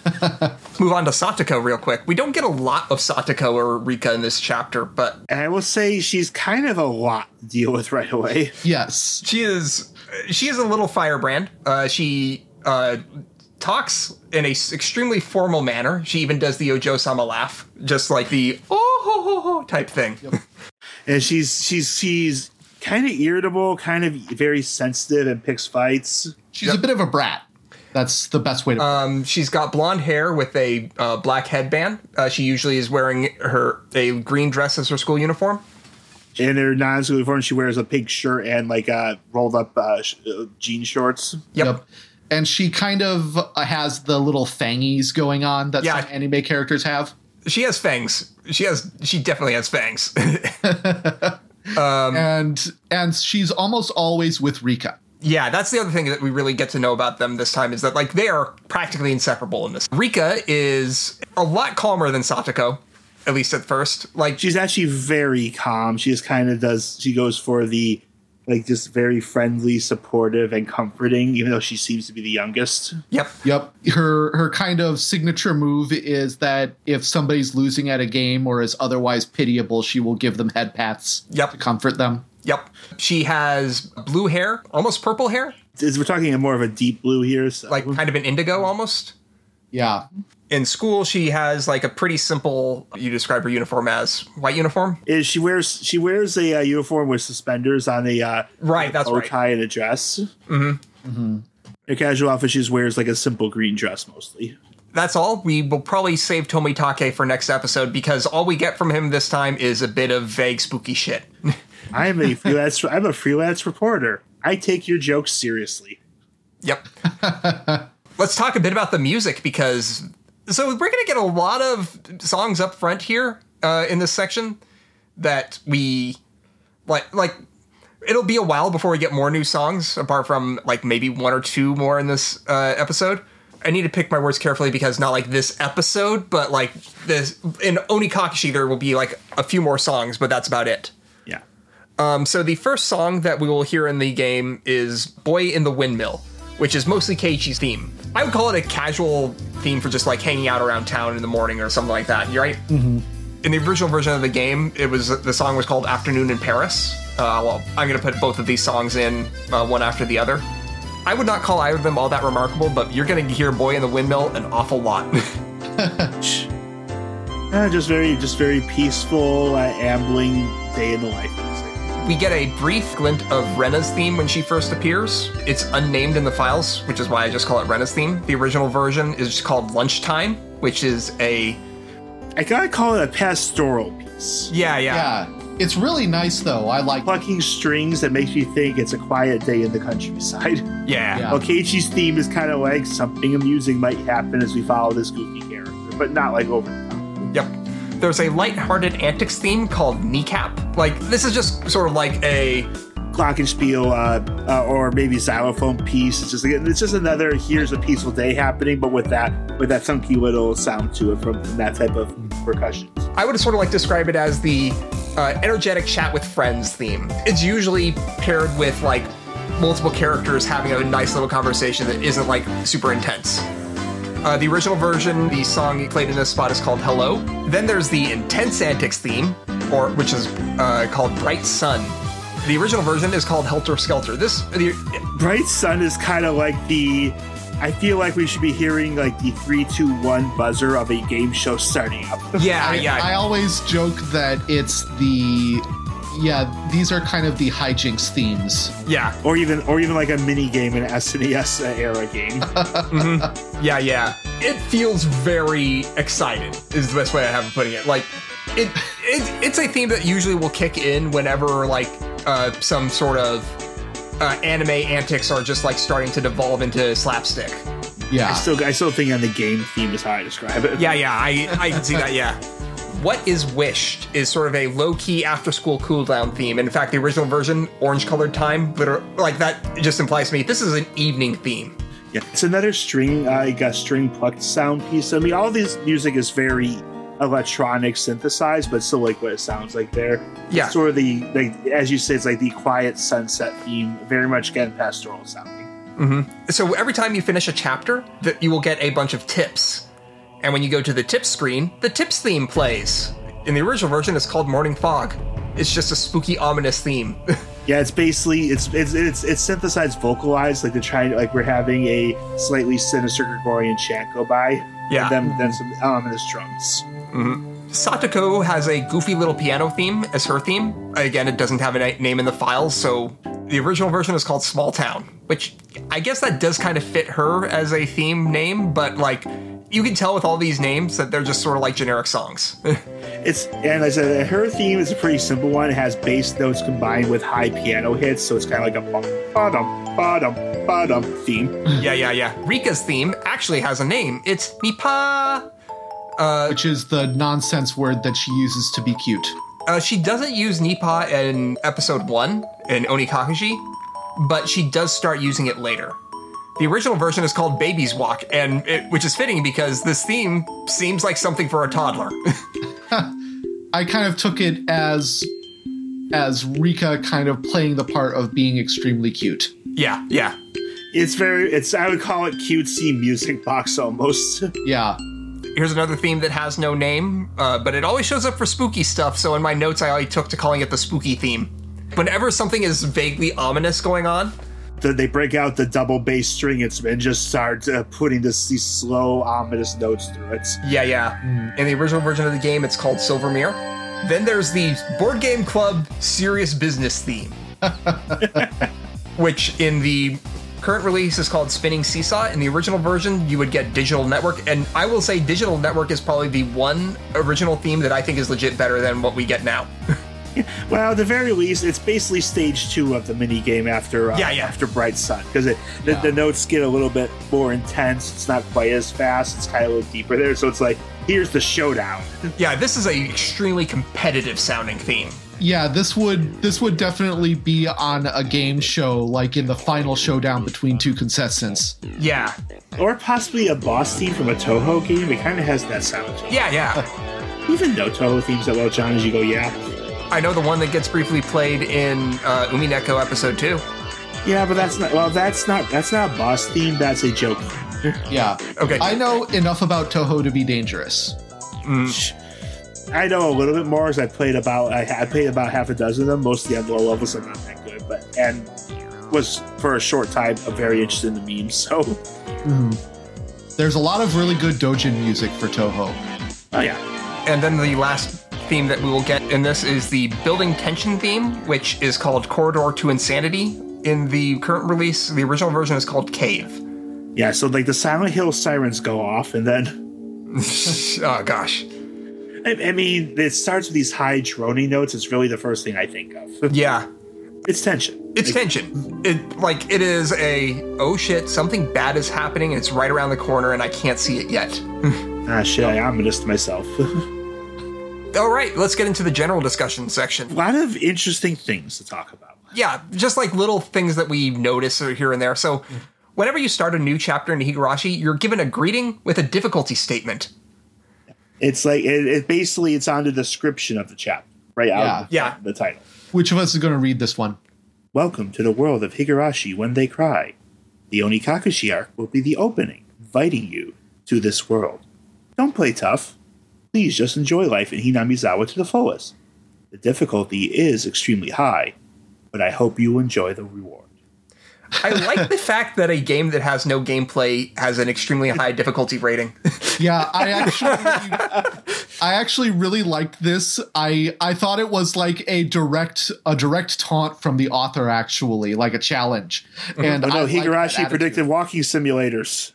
Move on to Satoko real quick. We don't get a lot of Satoko or Rika in this chapter, but And I will say she's kind of a lot to deal with right away. Yes. she is she is a little firebrand. Uh, she uh, talks in a s- extremely formal manner. She even does the Ojo-sama laugh, just like the oh ho ho ho type thing. And she's she's she's kind of irritable, kind of very sensitive, and picks fights. She's Yep. a bit of a brat. That's the best way to Um, she's got blonde hair with a uh, black headband. Uh, she usually is wearing her a green dress as her school uniform. In her non-school uniform, she wears a pink shirt and like uh, rolled up uh, sh- uh, jean shorts. Yep. And she kind of uh, has the little fangies going on that Yeah. some anime characters have. She has fangs. She has. She definitely has fangs. and and she's almost always with Rika. Yeah, that's the other thing that we really get to know about them this time is that like they are practically inseparable in this. Rika is a lot calmer than Satoko, at least at first. Like She's actually very calm. She just kind of does. She goes for the like just very friendly, supportive, and comforting, even though she seems to be the youngest. Yep. Yep. Her her kind of signature move is that if somebody's losing at a game or is otherwise pitiable, she will give them head pats Yep. to comfort them. Yep. She has blue hair, almost purple hair, We're talking more of a deep blue here. So. like kind of an indigo almost. Yeah. In school, she has like a pretty simple. You describe her uniform as white uniform, is she wears she wears a uh, uniform with suspenders on a uh, right? That's bow right. tie and a dress. Mm-hmm. Mm-hmm. Her casual outfit, she just wears like a simple green dress mostly. That's all. We will probably save Tomitake for next episode because all we get from him this time is a bit of vague, spooky shit. I'm a freelance. I'm a freelance reporter. I take your jokes seriously. Yep. Let's talk a bit about the music because so we're going to get a lot of songs up front here uh, in this section that we like. Like it'll be a while before we get more new songs, apart from like maybe one or two more in this uh, episode. I need to pick my words carefully because not like this episode, but like this in Onikakushi there will be like a few more songs, but that's about it. Yeah. Um, so the first song that we will hear in the game is Boy in the Windmill, which is mostly Keiichi's theme. I would call it a casual theme for just like hanging out around town in the morning or something like that. You're right? Mm-hmm. In the original version of the game, it was the song was called Afternoon in Paris. Uh, well, I'm going to put both of these songs in uh, one after the other. I would not call either of them all that remarkable, but you're going to hear Boy in the Windmill an awful lot. uh, just very, just very peaceful, uh, ambling day in the life. We get a brief glint of Rena's theme when she first appears. It's unnamed in the files, which is why I just call it Rena's theme. The original version is called Lunchtime, which is a... I gotta call it a pastoral piece. Yeah, yeah. Yeah. It's really nice, though. I like plucking strings that makes you think it's a quiet day in the countryside. Yeah. Yeah. Well, Keiichi's theme is kind of like something amusing might happen as we follow this goofy character, but not like over the top. Yep. There's a lighthearted antics theme called Kneecap. Like, this is just sort of like a... glockenspiel uh, uh, or maybe xylophone piece. It's just it's just another here's a peaceful day happening, but with that with that funky little sound to it from, from that type of percussion. I would sort of like describe it as the uh, energetic chat with friends theme. It's usually paired with like multiple characters having a nice little conversation that isn't like super intense. Uh, the original version, the song played in this spot is called Hello. Then there's the intense antics theme, or which is uh, called Bright Sun. The original version is called Helter Skelter. This the, Bright Sun is kind of like the. I feel like we should be hearing like the three, two, one buzzer of a game show starting up. Yeah, I, yeah. I always joke that it's the. Yeah, these are kind of the hijinks themes. Yeah. Or even or even like a mini game in an S N E S era game. Mm-hmm. Yeah, yeah. It feels very excited, is the best way I have of putting it. Like, it, it it's a theme that usually will kick in whenever, like, uh, some sort of uh, anime antics are just, like, starting to devolve into slapstick. Yeah. I still I still think on the game theme is how I describe it. Yeah, yeah, I, I can see that, yeah. What is Wished is sort of a low-key after-school cool-down theme. In fact, the original version, orange-colored time, literally, like that just implies to me this is an evening theme. Yeah, it's another string, uh, like a string plucked sound piece. I mean, all this music is very electronic, synthesized, but still like what it sounds like there. Yeah. It's sort of the, like as you say, it's like the quiet sunset theme, very much again pastoral sounding. Mm-hmm. So every time you finish a chapter, that you will get a bunch of tips. And when you go to the tips screen, the tips theme plays. In the original version, it's called Morning Fog. It's just a spooky, ominous theme. Yeah, it's basically it's it's it's it's synthesized, vocalized, like they're trying to, like we're having a slightly sinister Gregorian chant go by. Yeah. And then then some ominous drums. Mm-hmm. Satoko has a goofy little piano theme as her theme. Again, it doesn't have a name in the files, so the original version is called Small Town, which I guess that does kind of fit her as a theme name, but like you can tell with all these names that they're just sort of like generic songs. It's and I said her theme is a pretty simple one. It has bass notes combined with high piano hits, so it's kind of like a ba-dum, ba-dum, ba-dum theme. Yeah, yeah, yeah. Rika's theme actually has a name. It's Nipa. Uh, Which is the nonsense word that she uses to be cute. Uh, she doesn't use Nipa in episode one in Onikakuji, but she does start using it later. The original version is called Baby's Walk, and it, which is fitting because this theme seems like something for a toddler. I kind of took it as as Rika kind of playing the part of being extremely cute. Yeah, yeah. It's very it's I would call it cutesy music box almost. Yeah. Here's another theme that has no name, uh, but it always shows up for spooky stuff, so in my notes I already took to calling it the spooky theme. Whenever something is vaguely ominous going on, they break out the double bass string instrument and just start uh, putting this, these slow, ominous notes through it. Yeah, yeah. Mm. In the original version of the game, it's called Silvermere. Then there's the Board Game Club Serious Business theme, which in the current release is called Spinning Seesaw. In the original version, you would get Digital Network, and I will say Digital Network is probably the one original theme that I think is legit better than what we get now. Well, at the very least, it's basically stage two of the mini game after uh, yeah, yeah. after Bright Sun, because the, yeah. the notes get a little bit more intense. It's not quite as fast. It's kind of a little deeper there. So it's like, here's the showdown. Yeah, this is a extremely competitive sounding theme. Yeah, this would this would definitely be on a game show, like in the final showdown between two contestants. Yeah. Or possibly a boss theme from a Toho game. It kind of has that sound to it. Yeah, yeah. Even no Toho themes that well, John, as you go, yeah. I know the one that gets briefly played in uh, Umineko episode two. Yeah, but that's not. Well, that's not. That's not a boss theme. That's a joke. Yeah. Okay. I know enough about Touhou to be dangerous. I know a little bit more as I played about. I, I played about half a dozen of them, mostly on low levels, so not that good. But and was for a short time very interested in the memes. So Mm. There's a lot of really good doujin music for Touhou. oh yeah. And then the last theme that we will get in this is the building tension theme, which is called Corridor to Insanity. In the current release, the original version is called Cave. Yeah, so like the Silent Hill sirens go off, and then Oh, gosh. I, I mean, it starts with these high droning notes. It's really the first thing I think of. Yeah. It's tension. It's Like, tension. It like it is a oh shit, something bad is happening and it's right around the corner and I can't see it yet. Ah, shit, I ominous to myself. All right, let's get into the general discussion section. A lot of interesting things to talk about. Yeah, just like little things that we notice here and there. So, whenever you start a new chapter in Higurashi, you're given a greeting with a difficulty statement. It's like it, it basically it's on the description of the chapter, right? Out Yeah. of the, Yeah. the title. Which of us is going to read this one? Welcome to the world of Higurashi when they cry. The Onikakushi arc will be the opening, inviting you to this world. Don't play tough. Please just enjoy life in Hinamizawa to the fullest. The difficulty is extremely high, but I hope you enjoy the reward. I like the fact that a game that has no gameplay has an extremely high difficulty rating. Yeah, I actually, I actually really liked this. I I thought it was like a direct a direct taunt from the author, actually, like a challenge. And Oh I no, liked that Higurashi attitude. predicted walking simulators.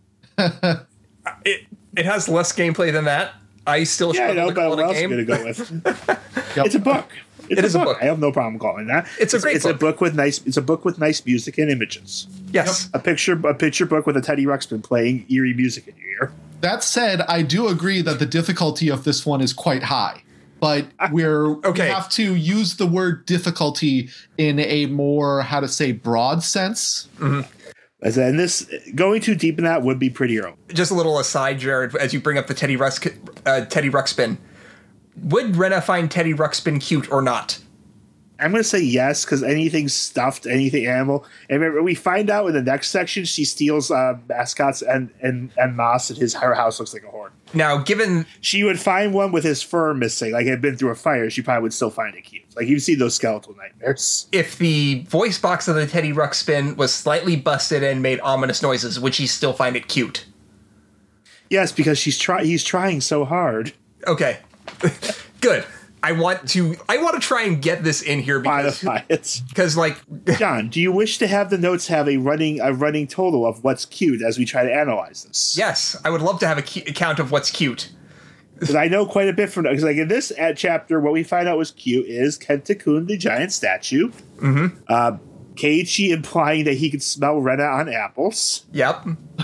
it it has less gameplay than that. I still Yeah, I struggle know, to but call what it a else am I game. going to go with? Yep. It's a book. It's It a is a book. book. I have no problem calling that. It's a great It's book. a book with nice. It's a book with nice music and images. Yes. A picture, a picture book with a Teddy Ruxpin playing eerie music in your ear. That said, I do agree that the difficulty of this one is quite high. But we're Okay. we have to use the word difficulty in a more, how to say, broad sense. As in this, going too deep in that would be pretty early. Just a little aside, Jared, as you bring up the Teddy Rux, uh, Teddy Ruxpin. Would Rena find Teddy Ruxpin cute or not? I'm going to say yes because anything stuffed, anything animal. And remember, we find out in the next section she steals uh, mascots and and and Moss, and his her house looks like a hoard. Now, given She would find one with his fur missing, like it had been through a fire. She probably would still find it cute. Like you've seen those skeletal nightmares. if the voice box of the Teddy Ruxpin was slightly busted and made ominous noises, would she still find it cute? Yes, because she's try he's trying so hard. Okay. Good. I want to I want to try and get this in here because, Modify it. because like John, do you wish to have the notes have a running a running total of what's cute as we try to analyze this? yes, I would love to have a, cu- a count of what's cute. Because I know quite a bit from because like in this ad chapter, what we find out was cute is Kenta-kun, the giant statue. Mm-hmm. Uh, Keiichi implying that he could smell Rena on apples. Yep.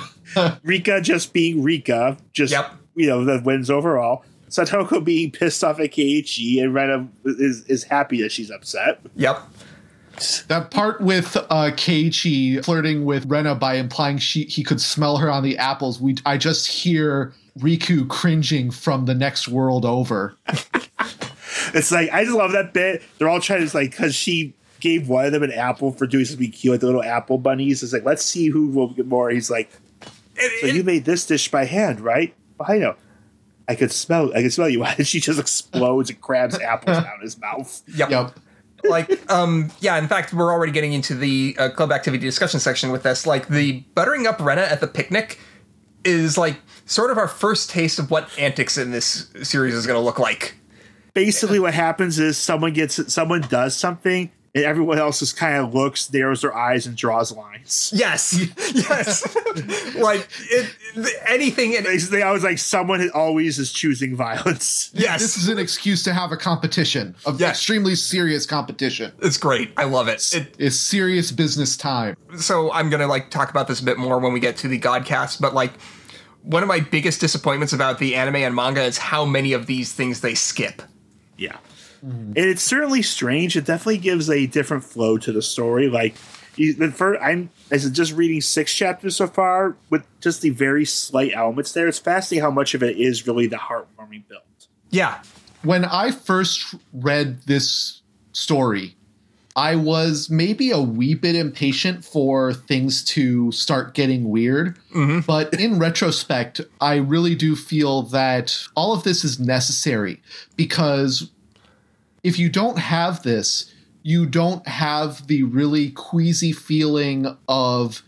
Rika just being Rika, just Yep. you know, the wins overall. Satoko being pissed off at Keiichi, and Rena is is happy that she's upset. Yep. That part with uh, Keiichi flirting with Rena by implying she he could smell her on the apples, we I just hear Riku cringing from the next world over. It's like I just love that bit. They're all trying to like because she gave one of them an apple for doing something cute, like the little apple bunnies. It's like let's see who will get more. He's like, It- so it- you made this dish by hand, right? Well, I know. I could smell. I could smell you. And she just explodes and grabs apples down his mouth. Yep. Yep. Like, um, yeah, in fact, we're already getting into the uh, club activity discussion section with this. Like, the buttering up Rena at the picnic is, like, sort of our first taste of what antics in this series is going to look like. Basically, what happens is someone gets someone does something, and everyone else just kind of looks, narrows their eyes, and draws lines. Yes. Yes. Like, it, anything. In, Basically, I was like, someone always is choosing violence. yes. This is an excuse to have a competition, of Yeah. extremely serious competition. It's great. I love it. it It's serious business time. so I'm going to, like, talk about this a bit more when we get to the Godcast, but, like, one of my biggest disappointments about the anime and manga is how many of these things they skip. Yeah. And it's certainly strange. It definitely gives a different flow to the story. Like, you, the first, I'm as just reading six chapters so far with just the very slight elements there. It's fascinating how much of it is really the heartwarming build. Yeah. when I first read this story, I was maybe a wee bit impatient for things to start getting weird. Mm-hmm. But in retrospect, I really do feel that all of this is necessary, because if you don't have this, you don't have the really queasy feeling of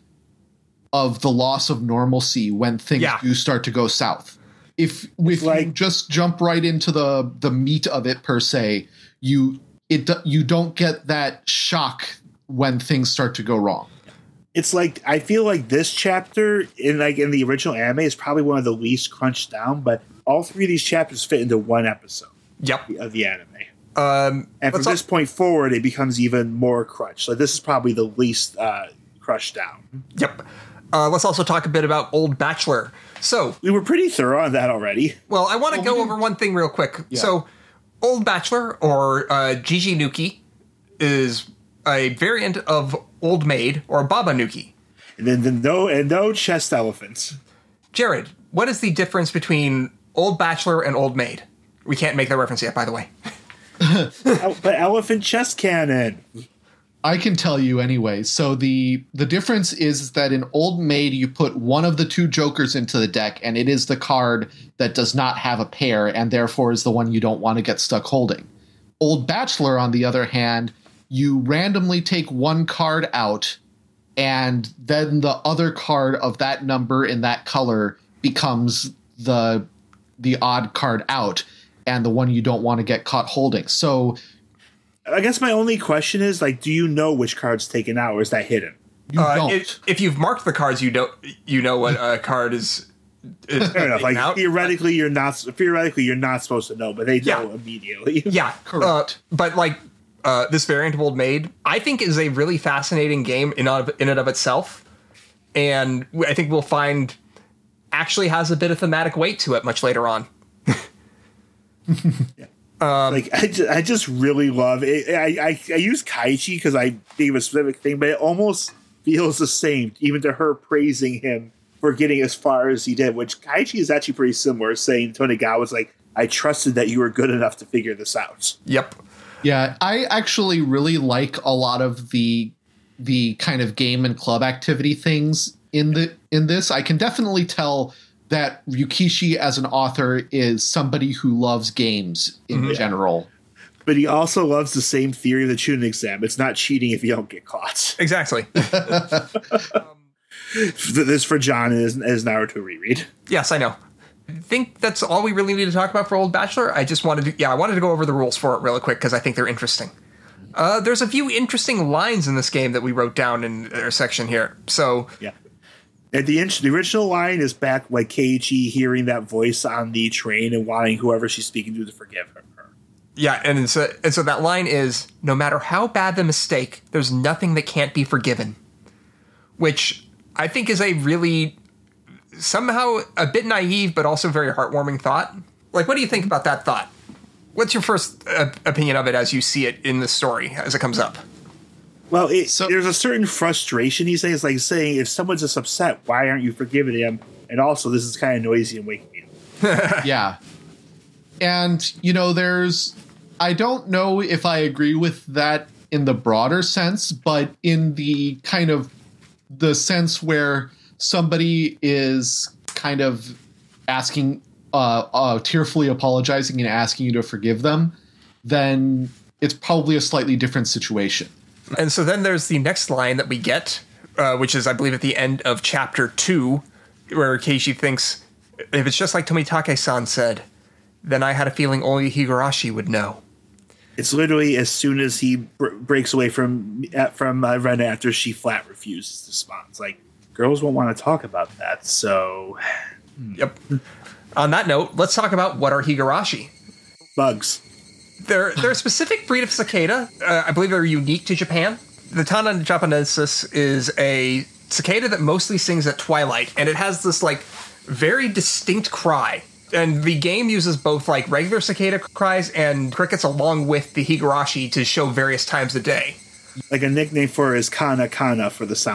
of the loss of normalcy when things yeah. do start to go south. If if like, you just jump right into the the meat of it per se, you it you don't get that shock when things start to go wrong. It's like, I feel like this chapter in like in the original anime is probably one of the least crunched down, but all three of these chapters fit into one episode. Yep. Of the anime. Um, and from this point forward, it becomes even more crunched. So this is probably the least uh, crushed down. Yep. Uh, let's also talk a bit about Old Bachelor. So we were pretty thorough on that already. Well, I want to well, go over one thing real quick. Yeah. So Old Bachelor, or uh, Jiji Nuki, is a variant of Old Maid, or Baba Nuki. And then the no and no chest elephants. Jared, what is the difference between Old Bachelor and Old Maid? We can't make that reference yet, by the way. But elephant chest cannon. I can tell you anyway. So the the difference is that in Old Maid, you put one of the two jokers into the deck, and it is the card that does not have a pair, and therefore is the one you don't want to get stuck holding. Old Bachelor, on the other hand, you randomly take one card out, and then the other card of that number in that color becomes the the odd card out, and the one you don't want to get caught holding. So I guess my only question is, like, do you know which card's taken out, or is that hidden? You uh, don't. If, if you've marked the cards, you don't. You know what a card is. is Fair enough. Like out. theoretically, you're not. Theoretically, you're not supposed to know, but they know yeah. immediately. Yeah, correct. Uh, but like uh, this variant of Old Maid, I think is a really fascinating game in of, in and of itself, and I think we'll find actually has a bit of thematic weight to it much later on. yeah. Um, like I just, I just really love it. I, I, I use Kaichi because I think of a specific thing, but it almost feels the same, even to her praising him for getting as far as he did. Which Kaichi is actually pretty similar, saying Tonegawa was like, "I trusted that you were good enough to figure this out." Yep. Yeah, I actually really like a lot of the the kind of game and club activity things in the in this. I can definitely tell that Ryukishi as an author is somebody wwho loves games in mm-hmm. general. But he also loves the same theory of the Chunin exam. It's not cheating if you don't get caught. Exactly. um, this for John is, is Naruto reread. Yes, I know. I think that's all we really need to talk about for Old Bachelor. I just wanted to, yeah, I wanted to go over the rules for it really quick because I think they're interesting. Uh, there's a few interesting lines in this game that we wrote down in our section here. So yeah. And the, the original line is back like Keiichi hearing that voice on the train and wanting whoever she's speaking to to forgive her. Yeah, and so, and so that line is, no matter how bad the mistake, there's nothing that can't be forgiven. Which I think is a really, somehow a bit naive, but also very heartwarming thought. Like, what do you think about that thought? What's your first uh, opinion of it as you see it in the story, as it comes up? Well, it, so, there's a certain frustration he's saying. It's like saying, if someone's just upset, why aren't you forgiving him? And also, this is kind of noisy and waking me up. Yeah. And, you know, there's, I don't know if I agree with that in the broader sense, but in the kind of the sense where somebody is kind of asking, uh, uh, tearfully apologizing and asking you to forgive them, then it's probably a slightly different situation. And so then there's the next line that we get, uh, which is, I believe, at the end of chapter two, where Keiichi thinks, if it's just like Tomitake-san said, then I had a feeling only Higurashi would know. It's literally as soon as he br- breaks away from from uh, Rena after she flat refuses to respond. It's like, girls won't want to talk about that, so... Yep. On that note, let's talk about what are Higurashi. Bugs. They're, they're a specific breed of cicada. Uh, I believe they're unique to Japan. The Tana japonesis is a cicada that mostly sings at twilight, and it has this, like, very distinct cry. And the game uses both, like, regular cicada cries and crickets along with the Higurashi to show various times a day. Like a nickname for is Kana Kana for the sound it.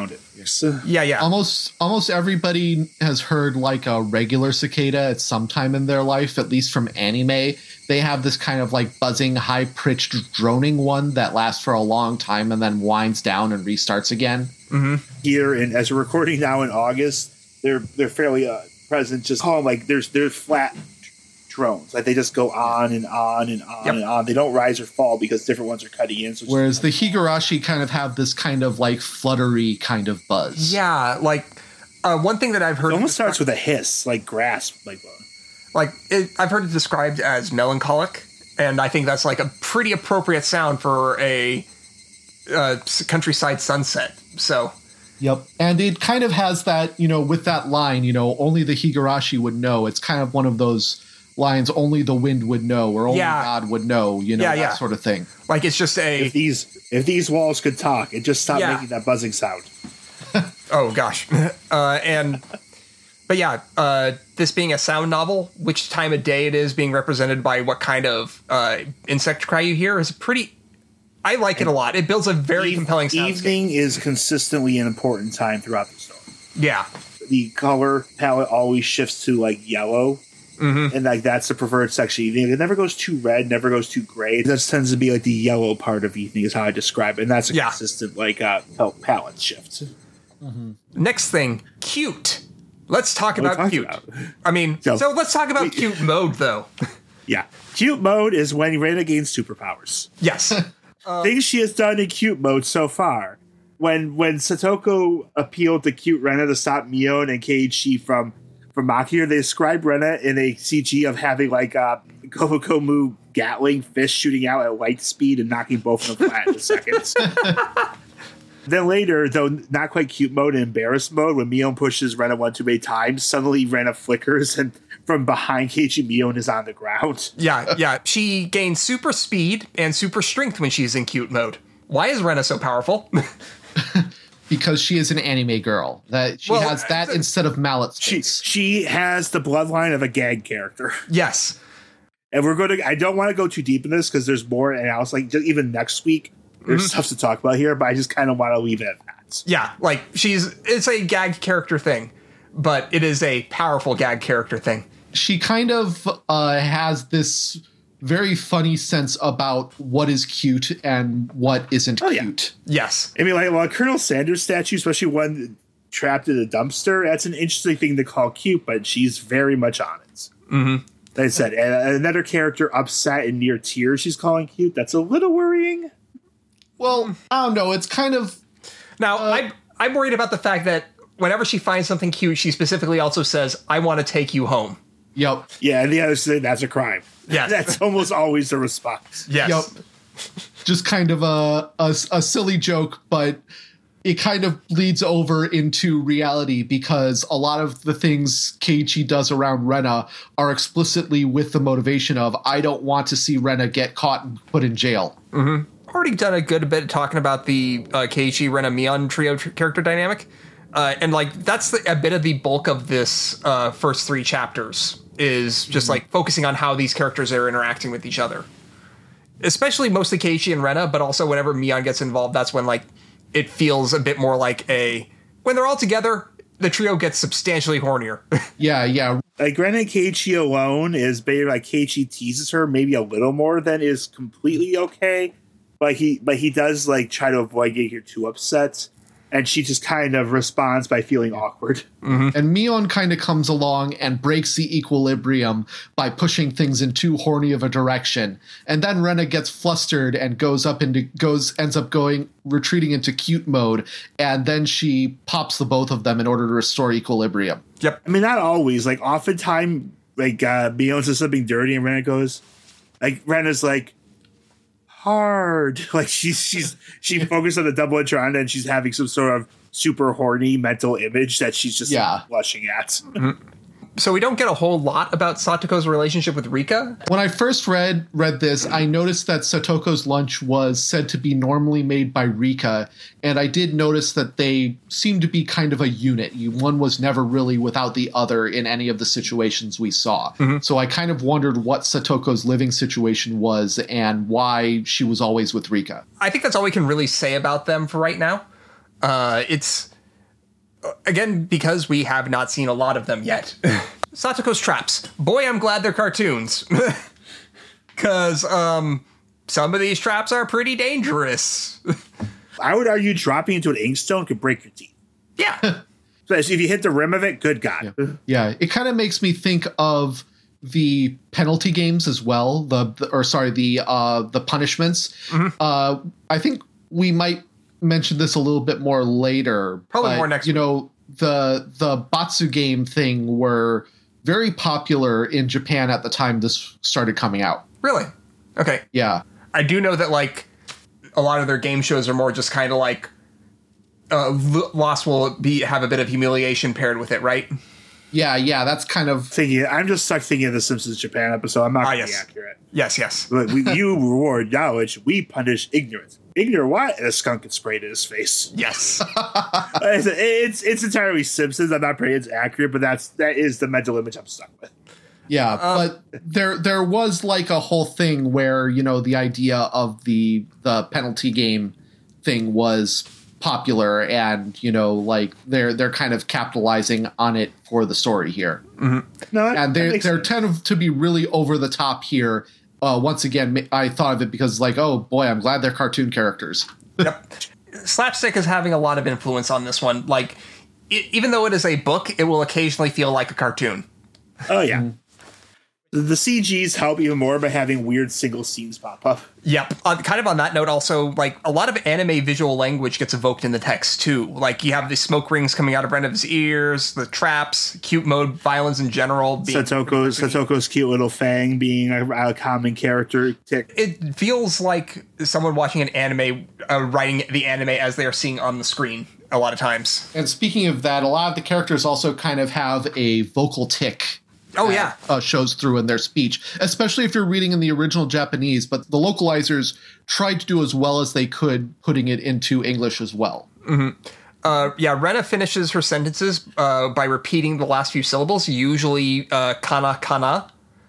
Phoenix. Yeah, yeah. Almost almost everybody has heard like a regular cicada at some time in their life, at least from anime. They have this kind of like buzzing, high-pitched droning one that lasts for a long time and then winds down and restarts again. Mm-hmm. Here, and as we're recording now in August, they're they're fairly uh, present. Just call them like there's they're flat drones. Like they just go on and on and on Yep. and on. They don't rise or fall because different ones are cutting in. So Whereas the Higurashi kind of have this kind of like fluttery kind of buzz. Yeah, like uh, one thing that I've heard it almost starts with a hiss, like grass, like like it, I've heard it described as melancholic, and I think that's like a pretty appropriate sound for a uh, countryside sunset. So, Yep. And it kind of has that, you know, with that line, you know, only the Higurashi would know. It's kind of one of those lines only the wind would know, or only Yeah. God would know, you know, Yeah, that yeah. sort of thing. like it's just a if these if these walls could talk, it just stopped Yeah. making that buzzing sound. oh gosh, uh, and but yeah, uh, this being a sound novel, which time of day it is, being represented by what kind of uh, insect cry you hear is pretty. I like it a lot. It builds a very Eve- compelling soundscape. Evening is consistently an important time throughout the story. Yeah, The color palette always shifts to like yellow, mm-hmm. and like that's the preferred section. Evening. It never goes too red, never goes too gray. It just tends to be like the yellow part of evening is how I describe it, and that's a Yeah. consistent like uh, pal- palette shift. Next thing, cute. Let's talk What are we about talking cute. about? I mean, So- so let's talk about cute mode, though. Yeah, cute mode is when Reina gains superpowers. Yes. Things she has done in cute mode so far. When when Satoko appealed to cute Rena to stop Mion and Keiichi from from mocking her, they described Rena in a C G of having like a Gomu Gatling fist shooting out at light speed and knocking both of them flat in seconds. Then later, though not quite cute mode and embarrassed mode, when Mion pushes Rena one too many times, suddenly Rena flickers and from behind Keiichi, Mion is on the ground. Yeah, yeah. She gains super speed and super strength when she's in cute mode. Why is Rena so powerful? Because she is an anime girl. That she Well, has that uh, instead of mallet She space. she has the bloodline of a gag character. Yes. And we're going to, I don't want to go too deep in this because there's more analysis. Like, just even next week, there's Mm-hmm. stuff to talk about here, but I just kind of want to leave it at that. Yeah, like she's it's a gag character thing, but it is a powerful gag character thing. She kind of uh, has this very funny sense about what is cute and what isn't Oh, yeah. cute. Yes. I mean, like, well, Colonel Sanders statue, especially one trapped in a dumpster, that's an interesting thing to call cute, but she's very much on it. Mm-hmm. Like I said, and another character upset and near tears she's calling cute. That's a little worrying. Well, I don't know. It's kind of Now, Uh, I'm I'm worried about the fact that whenever she finds something cute, she specifically also says, "I want to take you home." yep. Yeah, and the other thing, that's a crime. Yes. That's almost always the response. Yes. Yep. Just kind of a, a a silly joke, but it kind of bleeds over into reality because a lot of the things Keiichi does around Rena are explicitly with the motivation of I don't want to see Rena get caught and put in jail. Already done a good bit talking about the uh, Keiichi, Rena, Mion trio tr- character dynamic, uh, and like that's the, a bit of the bulk of this uh, first three chapters is just like focusing on how these characters are interacting with each other. Especially mostly Keiichi and Rena, but also whenever Mion gets involved, that's when like it feels a bit more like a when they're all together, the trio gets substantially hornier. Yeah, yeah. Like, granted, Keiichi alone is better. Like, Keiichi teases her maybe a little more than is completely okay. But he, but he does like try to avoid getting her too upset, and she just kind of responds by feeling awkward. And Mion kind of comes along and breaks the equilibrium by pushing things in too horny of a direction. And then Rena gets flustered and goes up into goes ends up going retreating into cute mode, and then she pops the both of them in order to restore equilibrium. Yep. I mean, not always. Like, oftentimes, like uh, Mion says something dirty, and Rena goes, like Rena's like hard. Like she's she's she focused on the double entendre, and she's having some sort of super horny mental image that she's just Yeah. like, blushing at. So we don't get a whole lot about Satoko's relationship with Rika. When I first read read this, I noticed that Satoko's lunch was said to be normally made by Rika, and I did notice that they seemed to be kind of a unit. You, one was never really without the other in any of the situations we saw. So I kind of wondered what Satoko's living situation was and why she was always with Rika. I think that's all we can really say about them for right now. Uh, it's Again, because we have not seen a lot of them yet. Satoko's traps. Boy, I'm glad they're cartoons. Because um, some of these traps are pretty dangerous. I would argue dropping into an inkstone could break your teeth. Yeah. So if you hit the rim of it, good God. Yeah, yeah. It kind of makes me think of the penalty games as well. The, the or sorry, the uh, the punishments. Mm-hmm. Uh, I think we might mention this a little bit more later. Probably but, more next You week. know, the the Batsu game thing were very popular in Japan at the time this started coming out. Really? Okay. Yeah. I do know that, like, a lot of their game shows are more just kind of like, uh, loss will be have a bit of humiliation paired with it, right? Yeah, yeah, that's kind of... Thinking, I'm just stuck thinking of the Simpsons Japan episode. I'm not Ah, going to yes. be accurate. Yes, yes. But we, you reward knowledge, we punish ignorance. Ignorant what? And a skunk gets sprayed in his face. Yes. it's, it's it's entirely Simpsons. I'm not pretty it's accurate, but that's that is the mental image I'm stuck with. Yeah, Um, but there there was like a whole thing where, you know, the idea of the the penalty game thing was popular, and, you know, like they're they're kind of capitalizing on it for the story here. No, that, And that they makes they're sense. tend to be really over the top here. Uh, once again, I thought of it because, like, oh boy, I'm glad they're cartoon characters. Yep. Slapstick is having a lot of influence on this one. Like, it, even though it is a book, it will occasionally feel like a cartoon. Oh yeah. The, the C Gs help even more by having weird single scenes pop up. Yep. Uh, kind of on that note, also, like, a lot of anime visual language gets evoked in the text, too. Like, you have the smoke rings coming out of Renev's ears, the traps, cute mode, violence in general. Being Satoko's Satoko's cute little fang being a, a common character tick. It feels like someone watching an anime, uh, writing the anime as they are seeing on the screen a lot of times. And speaking of that, a lot of the characters also kind of have a vocal tick. Oh, that, yeah. uh, shows through in their speech, especially if you're reading in the original Japanese, but the localizers tried to do as well as they could, putting it into English as well. Mm-hmm. Uh, yeah, Rena finishes her sentences uh, by repeating the last few syllables, usually uh, kana kana,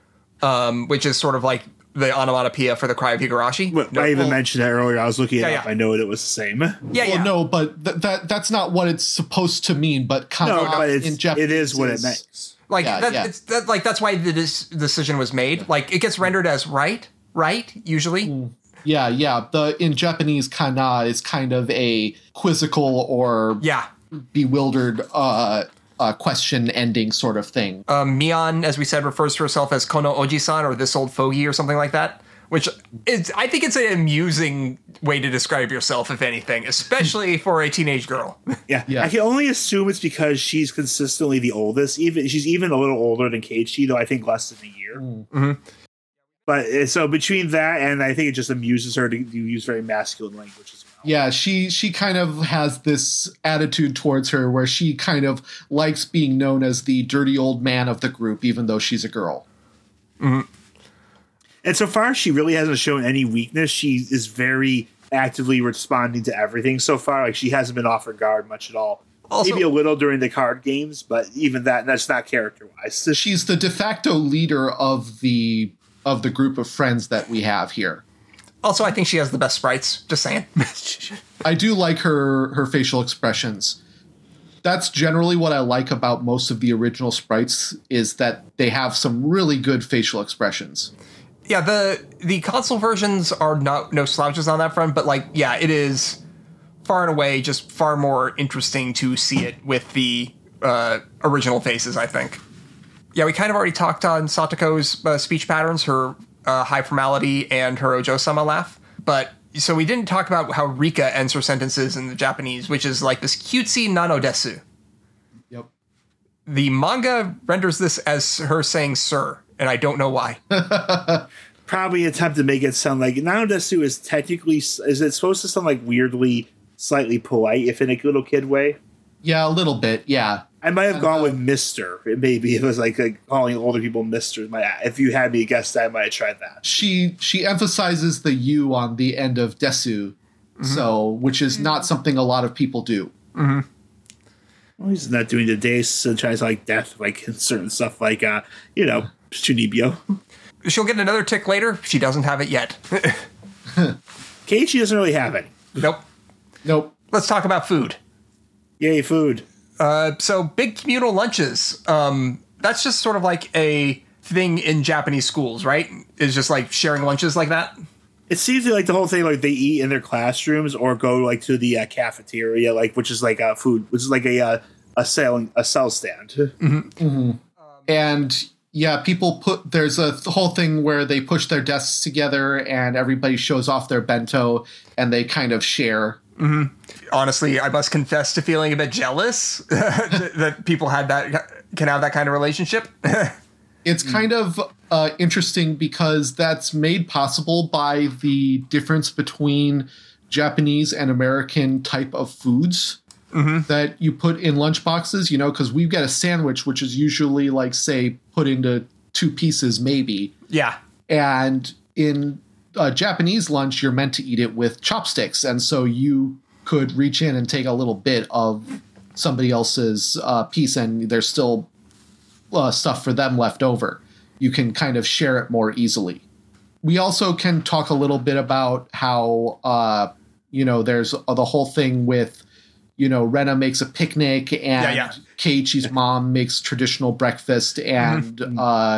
um, which is sort of like the onomatopoeia for the cry of Higurashi. But No, I even well, mentioned that earlier. I was looking it Yeah, up. yeah. I know it was the same. Yeah, Well, yeah. no, but th- that that's not what it's supposed to mean. But kana No, but it's, in Japanese it is what it is- makes. Like Yeah, that, yeah. It's that, like that's why the dis- decision was made. Like it gets rendered as right, right, usually. Yeah, yeah. The in Japanese, kana is kind of a quizzical or Yeah. bewildered uh, uh, question ending sort of thing. Um, Mion, as we said, refers to herself as Kono Oji-san or this old fogey or something like that. Which is, I think it's an amusing way to describe yourself, if anything, especially for a teenage girl. Yeah. Yeah. I can only assume it's because she's consistently the oldest. Even she's even a little older than Keiichi, though I think less than a year. Mm-hmm. But uh, so between that and I think it just amuses her to, to use very masculine language as well. Yeah, she she kind of has this attitude towards her where she kind of likes being known as the dirty old man of the group, even though she's a girl. Mm-hmm. And so far, she really hasn't shown any weakness. She is very actively responding to everything so far. Like she hasn't been off her guard much at all. Also- Maybe a little during the card games, but even that, that's not character wise. So she, She's the de facto leader of the of the group of friends that we have here. Also, I think she has the best sprites. Just saying. I do like her her facial expressions. That's generally what I like about most of the original sprites is that they have some really good facial expressions. Yeah, the the console versions are not no slouches on that front, but like, yeah, it is far and away just far more interesting to see it with the uh, original faces, I think. Yeah, we kind of already talked on Satoko's uh, speech patterns, her uh, high formality, and her Ojo-sama laugh. But so we didn't talk about how Rika ends her sentences in the Japanese, which is like this cutesy nano desu. Yep. The manga renders this as her saying sir, and I don't know why. probably attempt to make it sound like Nanodesu is technically, is it supposed to sound like weirdly, slightly polite, if in a little kid way? Yeah, a little bit. Yeah. I might have And, gone uh, with Mister. Maybe it was like, like calling older people Mister. My, if you had me guess that, I might have tried that. She she emphasizes the U on the end of desu, so which is not something a lot of people do. Mm-hmm. Well, he's not doing the days and tries to like death, like certain stuff like, uh, you know, Chunibyo. She'll get another tick later. She doesn't have it yet. Keiichi doesn't really have any. Nope. Nope. Let's talk about food. Yay, food. Uh, so big communal lunches. Um, that's just sort of like a thing in Japanese schools, right? Is just like sharing lunches like that. It seems like the whole thing, like they eat in their classrooms or go like to the uh, cafeteria, like which is like a food, which is like a uh, a selling a sell stand. Mm-hmm. Mm-hmm. And yeah, people put there's a whole thing where they push their desks together and everybody shows off their bento and they kind of share. Mm-hmm. Honestly, I must confess to feeling a bit jealous that, that people had that can have that kind of relationship. It's kind of uh, interesting because that's made possible by the difference between Japanese and American type of foods mm-hmm. that you put in lunchboxes, you know, because we get a sandwich, which is usually like, say, put into two pieces, maybe. Yeah. And in a Japanese lunch, you're meant to eat it with chopsticks. And so you could reach in and take a little bit of somebody else's uh, piece and there's still Uh, stuff for them left over. You can kind of share it more easily. We also can talk a little bit about how, uh, you know, there's uh, the whole thing with, you know, Rena makes a picnic and yeah, yeah. Keiichi's mom makes traditional breakfast and, mm-hmm. uh,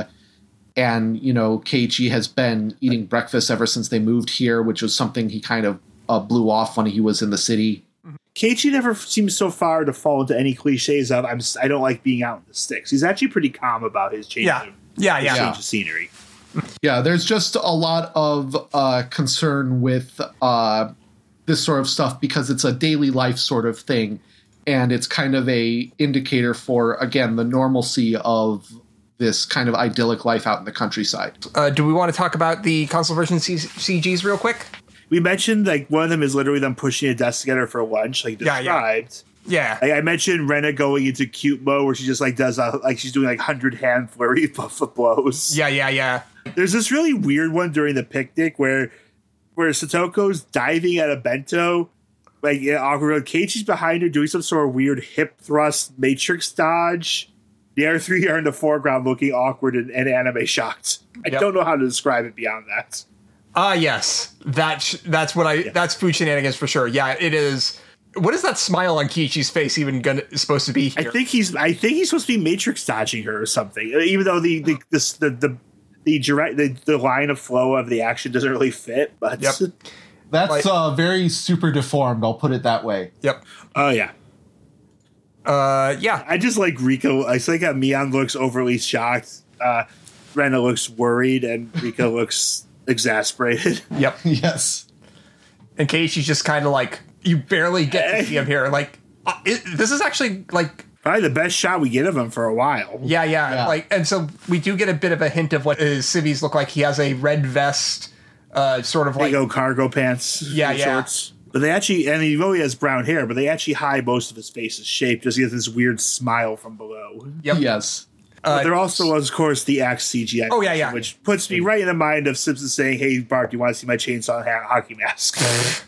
and, you know, Keiichi has been eating breakfast ever since they moved here, which was something he kind of uh, blew off when he was in the city. Keiichi never seems so far to fall into any cliches of I'm I don't like being out in the sticks. He's actually pretty calm about his change. Yeah, of, yeah, yeah. Change of scenery. Yeah, there's just a lot of uh, concern with uh, this sort of stuff because it's a daily life sort of thing, and it's kind of a indicator for again the normalcy of this kind of idyllic life out in the countryside. Uh, do we want to talk about the console version C- CGs real quick? We mentioned like one of them is literally them pushing a desk together for lunch, like described. Yeah, yeah. Like, I mentioned Rena going into cute mode where she just like does a, like she's doing like hundred hand flurry of blows. Yeah, yeah, yeah. There's this really weird one during the picnic where where Satoko's diving at a bento, like in awkward. Keiichi's behind her doing some sort of weird hip thrust matrix dodge. The other three are in the foreground looking awkward and, and anime shocked. I yep. don't know how to describe it beyond that. Ah, uh, yes. That sh- that's what I. Yeah. That's food shenanigans for sure. Yeah, it is. What is that smile on Keiichi's face even gonna supposed to be here? I think he's. I think he's supposed to be matrix dodging her or something. Even though the the the the the, the direct the, the line of flow of the action doesn't really fit. But yep. that's like, uh, very super deformed. I'll put it that way. Yep. Oh yeah. Uh yeah. I just like Rico. I think that Mion looks overly shocked. Uh, Rena looks worried, and Rico looks exasperated. Yep. Yes. And Keiichi's just kind of like, you barely get to see him here. Like, uh, it, this is actually like probably the best shot we get of him for a while. Yeah, yeah, yeah. Like, and so we do get a bit of a hint of what his civvies look like. He has a red vest, uh, sort of like go cargo pants. Yeah, yeah. Shorts. But they actually, and he really has brown hair, but they actually hide most of his face's shape. Just get this weird smile from below. Yep. Yes. But there also was, of course, the Axe C G I. Oh, yeah, yeah. Which puts me right in the mind of Simpson saying, hey, Bart, do you want to see my chainsaw ha- hockey mask?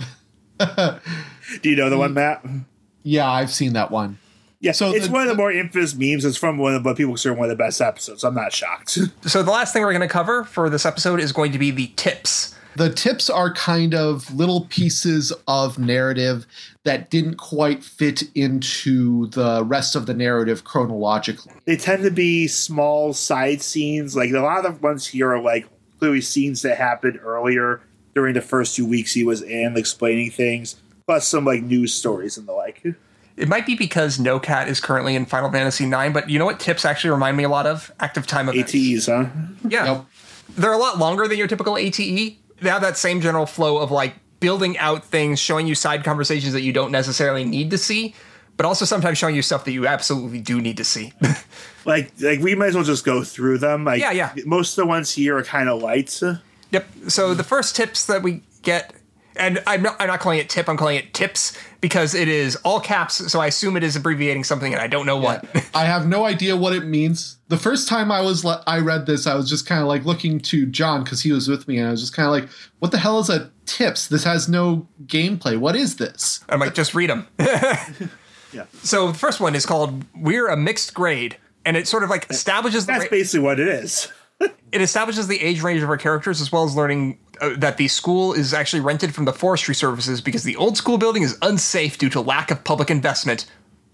Do you know the one, Matt? Yeah, I've seen that one. Yeah, so it's the, one of the more infamous memes. It's from one of what people consider one of the best episodes. I'm not shocked. So the last thing we're going to cover for this episode is going to be the tips. The tips are kind of little pieces of narrative that didn't quite fit into the rest of the narrative chronologically. They tend to be small side scenes. Like a lot of the ones here are like clearly scenes that happened earlier during the first two weeks he was in, explaining things, plus some like news stories and the like. It might be because No Cat is currently in Final Fantasy nine, but you know what tips actually remind me a lot of? Active time events. A T Es, huh? Yeah. Yep. They're a lot longer than your typical A T E. They have that same general flow of like building out things, showing you side conversations that you don't necessarily need to see, but also sometimes showing you stuff that you absolutely do need to see. like, like we might as well just go through them. Like, yeah, yeah. Most of the ones here are kind of light. Yep. So the first tips that we get, and I'm not, I'm not calling it tip, I'm calling it tips because it is all caps. So I assume it is abbreviating something, and I don't know what. Yeah, I have no idea what it means. The first time I was le- I read this, I was just kind of like looking to John because he was with me, and I was just kind of like, "What the hell is a tips? This has no gameplay. What is this?" I'm like, just read them. Yeah. So the first one is called "We're a Mixed Grade," and it sort of like establishes that's the ra- basically what it is. It establishes the age range of our characters, as well as learning uh, that the school is actually rented from the forestry services because the old school building is unsafe due to lack of public investment.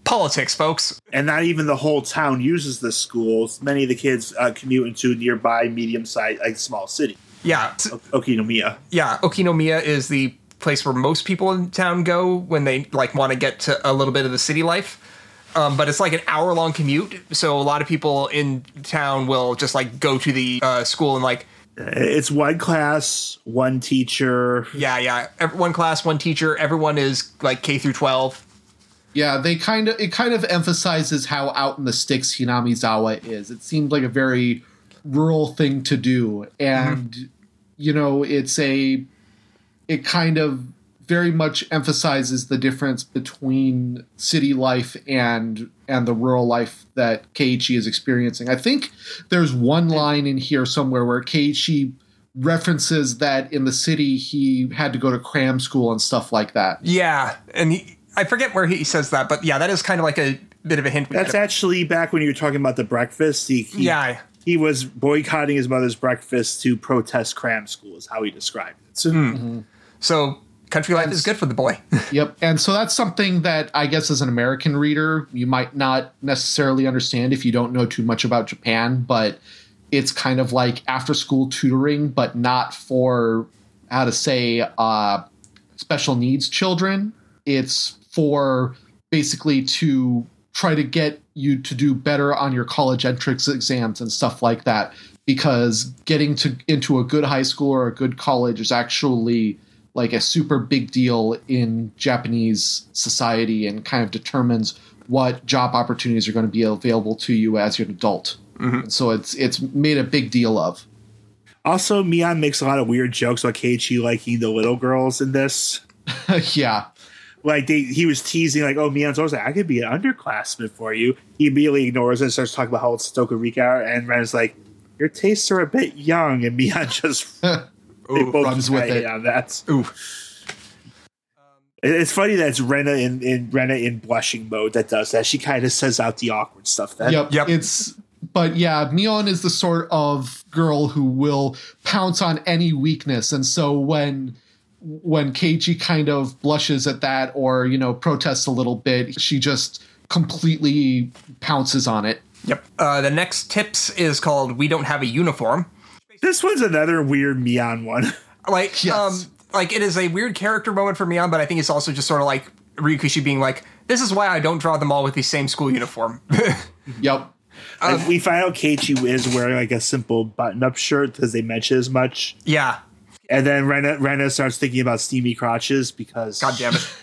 Politics, folks. And not even the whole town uses the schools. Many of the kids uh, commute into a nearby medium-sized, like small city. Yeah. O- Okinomiya. Yeah, Okinomiya is the place where most people in town go when they like want to get to a little bit of the city life. Um, but it's like an hour-long commute, so a lot of people in town will just like go to the uh, school and like... It's one class, one teacher. Yeah, yeah. Every, one class, one teacher. Everyone is like K through twelve. Yeah, they kind of it kind of emphasizes how out in the sticks Hinamizawa is. It seemed like a very rural thing to do, and mm-hmm. you know, it's a it kind of very much emphasizes the difference between city life and and the rural life that Keiichi is experiencing. I think there's one line in here somewhere where Keiichi references that in the city he had to go to cram school and stuff like that. Yeah, and he, I forget where he says that, but yeah, that is kind of like a bit of a hint. That's actually back when you were talking about the breakfast. He, he, yeah. He was boycotting his mother's breakfast to protest cram school, is how he described it. So, mm. mm-hmm. so country life is good for the boy. Yep. And so that's something that I guess as an American reader, you might not necessarily understand if you don't know too much about Japan, but it's kind of like after school tutoring, but not for, how to say, uh, special needs children. It's for basically to try to get you to do better on your college entrance exams and stuff like that, because getting to into a good high school or a good college is actually like a super big deal in Japanese society and kind of determines what job opportunities are going to be available to you as you're an adult. Mm-hmm. So it's it's made a big deal of. Also, Mion makes a lot of weird jokes about Keiichi liking the little girls in this. Yeah. Like, they, he was teasing, like, oh, Mion's always like, I could be an underclassman for you. He immediately ignores it and starts talking about how old Stoka Rika are, and Ren's like, your tastes are a bit young, and Mion just... They Ooh, both runs with it on that. Ooh. It's funny that it's Rena in, in Rena in blushing mode that does that. She kind of says out the awkward stuff then. Yep. Yep. It's but yeah, Mion is the sort of girl who will pounce on any weakness, and so when when Keiichi kind of blushes at that or, you know, protests a little bit, she just completely pounces on it. Yep. Uh, the next tips is called "We Don't Have a Uniform." This one's another weird Mion one. Like, yes. um, like it is a weird character moment for Mion, but I think it's also just sort of like Ryukishi being like, "This is why I don't draw them all with the same school uniform." Yep. Um, like we find out Keiichi is wearing like a simple button-up shirt because they mention as much. Yeah. And then Rena, Rena starts thinking about steamy crotches because... God damn it.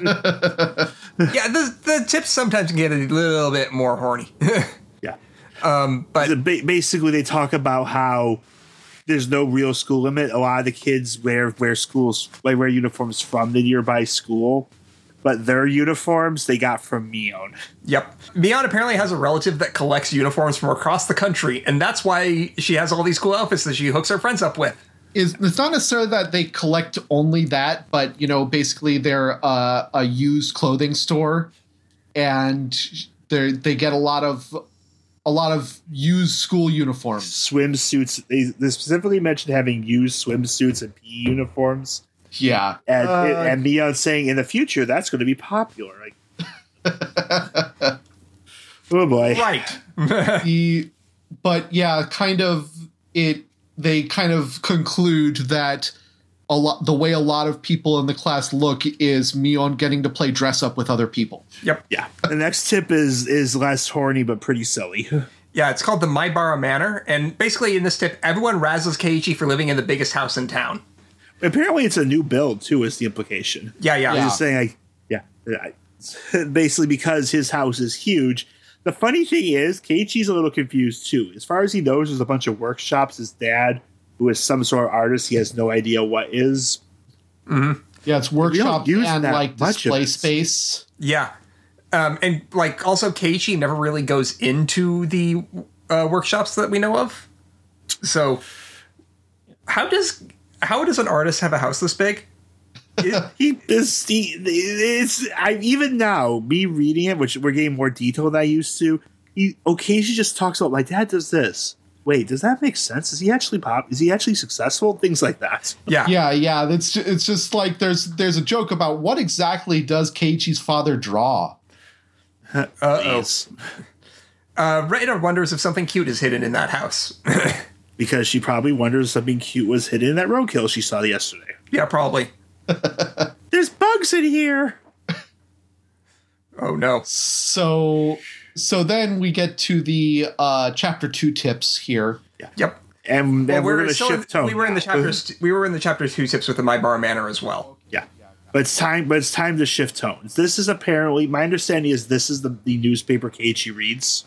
Yeah, the, the tips sometimes can get a little bit more horny. Yeah. Um, but basically they talk about how there's no real school limit. A lot of the kids wear wear schools like wear uniforms from the nearby school, but their uniforms they got from Mion. Yep. Mion apparently has a relative that collects uniforms from across the country, and that's why she has all these cool outfits that she hooks her friends up with. Is it's not necessarily that they collect only that, but, you know, basically they're uh, a used clothing store, and they they get a lot of a lot of used school uniforms, swimsuits. They, they specifically mentioned having used swimsuits and P E uniforms. Yeah, and uh, and Mion saying in the future that's going to be popular. Like, oh boy, right? the, but yeah, kind of it. They kind of conclude that a lot the way a lot of people in the class look is Mion getting to play dress up with other people. Yep. Yeah. The next tip is is less horny but pretty silly. Yeah, it's called the Maibara Manor, and basically in this tip, everyone razzles Keiichi for living in the biggest house in town. Apparently, it's a new build too. Is the implication? Yeah, yeah. I was yeah. just saying, like, yeah, basically because his house is huge. The funny thing is, Keiichi's a little confused, too. As far as he knows, there's a bunch of workshops. His dad, who is some sort of artist, he has no idea what is. Mm-hmm. Yeah, it's workshops and, like, display space. Yeah. Um, and, like, also, Keiichi never really goes into the uh, workshops that we know of. So, how does how does an artist have a house this big? it, he is he, it's I even now me reading it, which we're getting more detail than I used to. He occasionally just talks about my dad does this. Wait, does that make sense? Is he actually pop? Is he actually successful? Things like that. Yeah, yeah, yeah. It's just, it's just like there's there's a joke about what exactly does Keiichi's father draw. Uh-oh. Uh, Raina wonders if something cute is hidden in that house. Because she probably wonders if something cute was hidden in that roadkill she saw yesterday. Yeah, probably. There's bugs in here. Oh, no. So, so then we get to the uh, chapter two tips here. Yeah. Yep. And, Well, and we're, we're going to still shift in, tone. we were in the now. chapters. We were in the chapter two tips with the My Bar Manor as well. Yeah. But it's time. But it's time to shift tones. This is apparently my understanding is this is the, the newspaper Keiichi reads.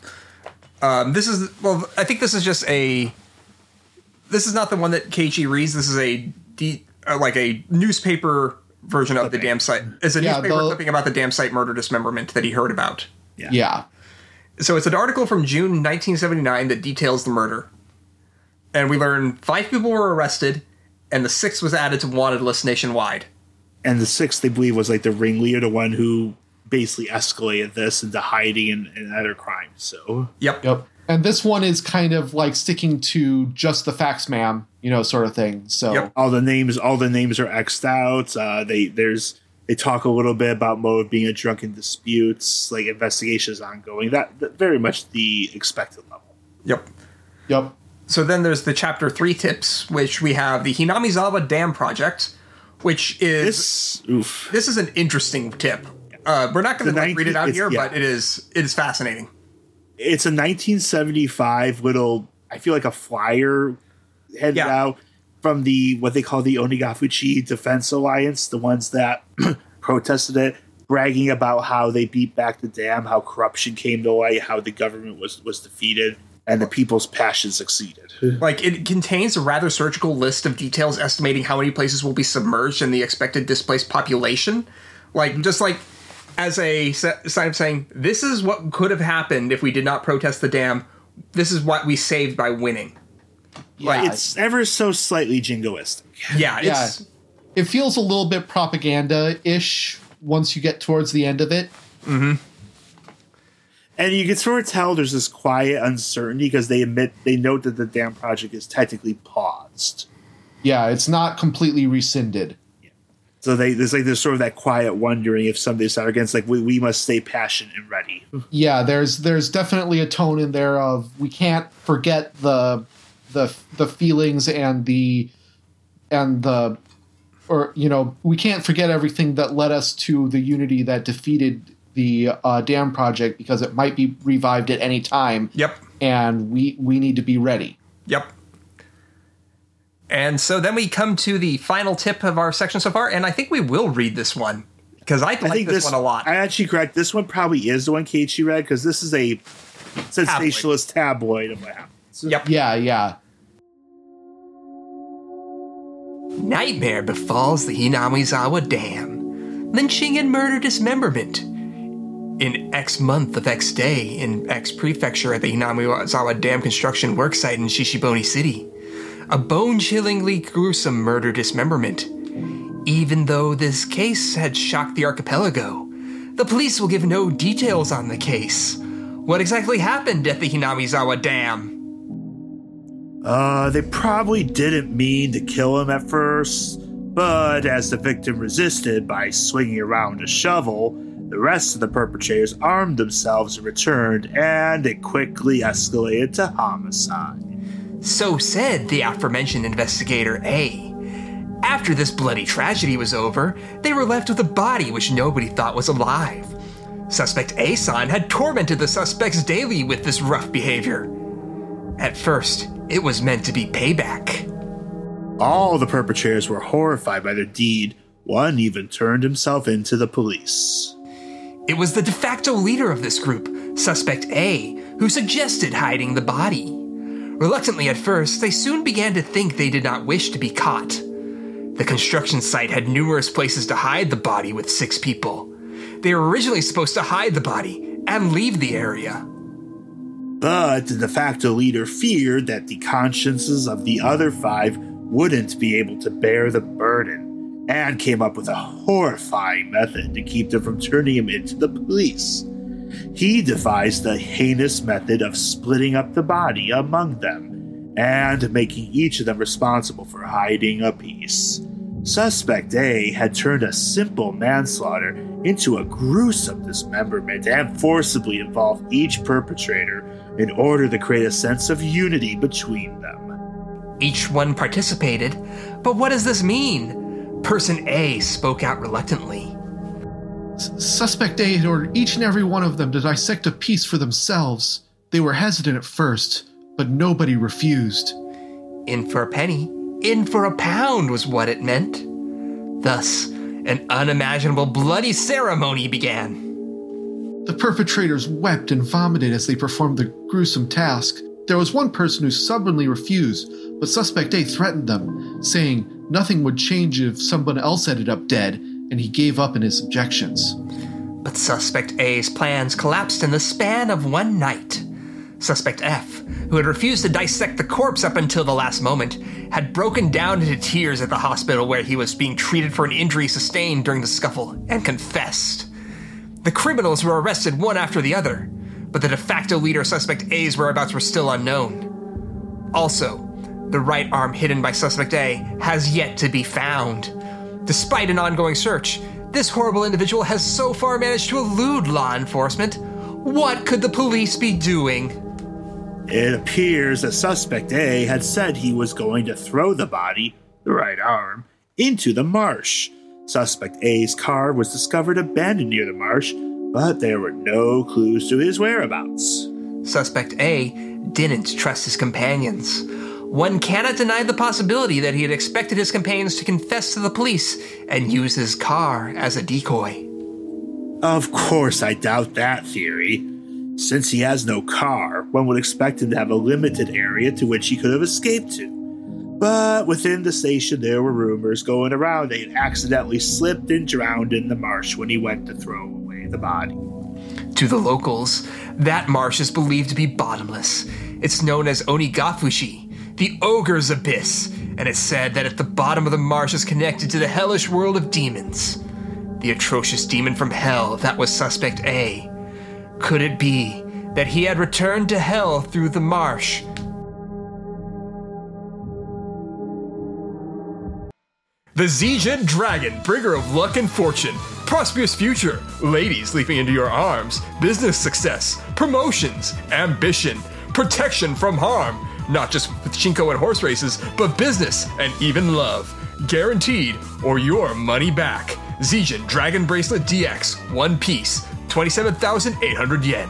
Um, this is well. I think this is just a. This is not the one that Keiichi reads. This is a de, uh, like a newspaper version of the damn site. It's a Yeah, newspaper the- clipping about the damn site murder dismemberment that he heard about. Yeah. Yeah. So it's an article from June nineteen seventy-nine that details the murder. And we learn five people were arrested, and the sixth was added to wanted list nationwide. And the sixth, they believe, was like the ringleader, the one who basically escalated this into hiding and, and other crimes. So Yep. Yep. And this one is kind of like sticking to just the facts, ma'am, you know, sort of thing. So Yep. all the names, all the names are X'd out. Uh, they there's they talk a little bit about Mode being a drunken disputes, like investigation is ongoing. That, that very much the expected level. Yep. Yep. So then there's the chapter three tips, which we have the Hinamizawa Dam Project, which is This oof. this is an interesting tip. Uh, we're not going The to like, read it nineteen out it's- here, yeah. but it is it is fascinating. It's a nineteen seventy-five little, I feel like a flyer headed Yeah. out from the, what they call the Onigafuchi Defense Alliance, the ones that protested it, bragging about how they beat back the dam, how corruption came to light, how the government was, was defeated, and the people's passion succeeded. Like it contains a rather surgical list of details estimating how many places will be submerged and the expected displaced population. Like just like as a se- sign of saying, this is what could have happened if we did not protest the dam. This is what we saved by winning. Like, It's ever so slightly jingoistic. yeah, Yeah. it's It feels a little bit propaganda-ish once you get towards the end of it. And you can sort of tell there's this quiet uncertainty because they admit, they note that the dam project is technically paused. Yeah, it's not completely rescinded. So they there's like there's sort of that quiet wondering if somebody's out against, like, we, we must stay passionate and ready. Yeah, there's there's definitely a tone in there of we can't forget the the the feelings and the and the or you know we can't forget everything that led us to the unity that defeated the uh, dam project because it might be revived at any time. Yep. And we we need to be ready. Yep. And so then we come to the final tip of our section so far, and I think we will read this one because I like I think this, one a lot. I actually correct. This one probably is the one Keiichi read because this is a sensationalist tabloid of what happens. Yep. Yeah, yeah. Nightmare befalls the Hinamizawa Dam. Lynching and murder dismemberment. In X month of X day in X prefecture at the Hinamizawa Dam construction worksite in Shishiboni City. A bone-chillingly gruesome murder dismemberment. Even though this case had shocked the archipelago, the police will give no details on the case. What exactly happened at the Hinamizawa Dam? Uh, they probably didn't mean to kill him at first, but as the victim resisted by swinging around a shovel, the rest of the perpetrators armed themselves and returned, and it quickly escalated to homicide. So said the aforementioned investigator A. After this bloody tragedy was over, they were left with a body which nobody thought was alive. Suspect A-san had tormented the suspects daily with this rough behavior. At first, it was meant to be payback. All the perpetrators were horrified by their deed. One even turned himself into the police. It was the de facto leader of this group, Suspect A, who suggested hiding the body. Reluctantly at first, they soon began to think they did not wish to be caught. The construction site had numerous places to hide the body with six people. They were originally supposed to hide the body and leave the area. But the de facto leader feared that the consciences of the other five wouldn't be able to bear the burden, and came up with a horrifying method to keep them from turning him into the police. He devised the heinous method of splitting up the body among them, and making each of them responsible for hiding a piece. Suspect A had turned a simple manslaughter into a gruesome dismemberment and forcibly involved each perpetrator in order to create a sense of unity between them. Each one participated, but what does this mean? Person A spoke out reluctantly. S- Suspect A had ordered each and every one of them to dissect a piece for themselves. They were hesitant at first, but nobody refused. In for a penny, in for a pound was what it meant. Thus, an unimaginable bloody ceremony began. The perpetrators wept and vomited as they performed the gruesome task. There was one person who stubbornly refused, but Suspect A threatened them, saying nothing would change if someone else ended up dead, and he gave up in his objections. But Suspect A's plans collapsed in the span of one night. Suspect F, who had refused to dissect the corpse up until the last moment, had broken down into tears at the hospital where he was being treated for an injury sustained during the scuffle, and confessed. The criminals were arrested one after the other, but the de facto leader Suspect A's whereabouts were still unknown. Also, the right arm hidden by Suspect A has yet to be found. Despite an ongoing search, this horrible individual has so far managed to elude law enforcement. What could the police be doing? It appears that Suspect A had said he was going to throw the body, the right arm, into the marsh. Suspect A's car was discovered abandoned near the marsh, but there were no clues to his whereabouts. Suspect A didn't trust his companions. One cannot deny the possibility that he had expected his companions to confess to the police and use his car as a decoy. Of course I doubt that theory. Since he has no car, one would expect him to have a limited area to which he could have escaped to. But within the station there were rumors going around that he had accidentally slipped and drowned in the marsh when he went to throw away the body. To the locals, that marsh is believed to be bottomless. It's known as Onigafushi, the Ogre's Abyss, and it's said that at the bottom of the marsh is connected to the hellish world of demons. The atrocious demon from hell that was Suspect A. Could it be that he had returned to hell through the marsh? The Zijin Dragon, bringer of luck and fortune, prosperous future, ladies leaping into your arms, business success, promotions, ambition, protection from harm, not just with Shinko and horse races, but business and even love. Guaranteed, or your money back. Zijin Dragon Bracelet D X, one piece, twenty-seven thousand eight hundred yen.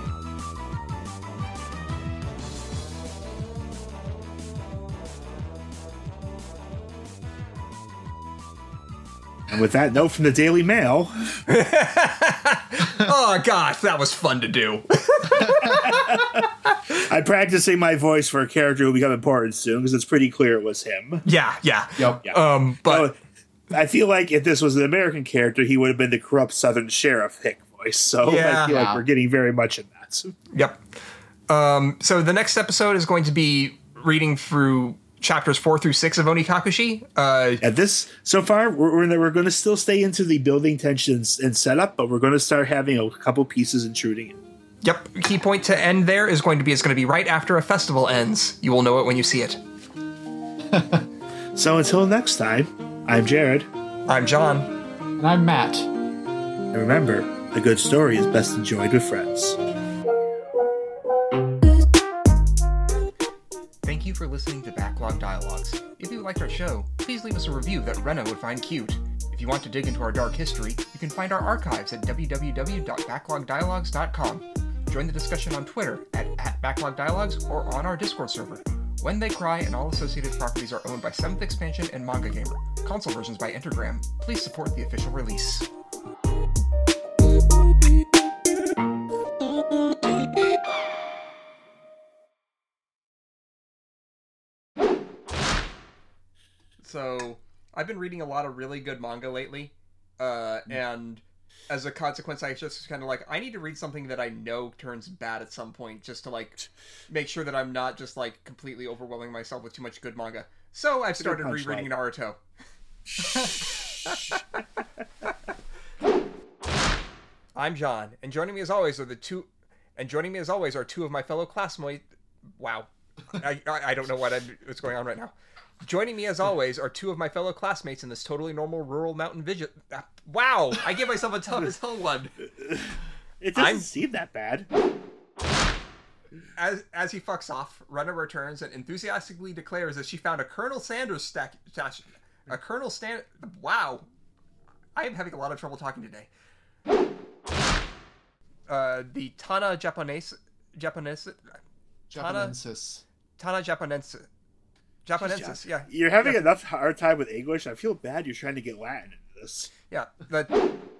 And with that note from the Daily Mail... Oh gosh, that was fun to do. I'm practicing my voice for a character who will become important soon, because it's pretty clear it was him. Yeah, yeah. Yep. Yeah. Um, but... So, I feel like if this was an American character, he would have been the corrupt Southern sheriff hick voice. So Yeah. I feel Yeah. like we're getting very much in that. Yep. Um, so the next episode is going to be reading through chapters four through six of Onikakushi. Uh, At this, so far, we're we're, we're going to still stay into the building tensions and setup, but we're going to start having a couple pieces intruding in. yep. Key point to end there is going to be it's going to be right after a festival ends. You will know it when you see it. So until next time, I'm Jared. I'm John. And I'm Matt. And remember, a good story is best enjoyed with friends. Thank you for listening to Backlog Dialogues. If you liked our show, please leave us a review that Rena would find cute. If you want to dig into our dark history, you can find our archives at w w w dot backlog dialogues dot com. Join the discussion on Twitter at, at Backlog Dialogues or on our Discord server. When They Cry and all associated properties are owned by seventh Expansion and Manga Gamer. Console versions by Entergram. Please support the official release. So, I've been reading a lot of really good manga lately, uh, and as a consequence, I just kind of like, I need to read something that I know turns bad at some point, just to like, make sure that I'm not just like completely overwhelming myself with too much good manga. So, I've started rereading Naruto. I'm John, and joining me as always are the two, and joining me as always are two of my fellow classmates. Wow, I, I I don't know what I'm, what's going on right now. Joining me as always are two of my fellow classmates in this totally normal rural mountain vision. Ah, wow, I gave myself a tough as hell one. It doesn't I'm- seem that bad. As as he fucks off, Rena returns and enthusiastically declares that she found a Colonel Sanders stack. stash- A Colonel Stan. Wow, I am having a lot of trouble talking today. Uh, the Tana Japonese, Japonese, Tana Japanensis. Tana Japonensis, Japonensis. Yeah, You're having yeah. enough hard time with English. I feel bad you're trying to get Latin into this. Yeah, the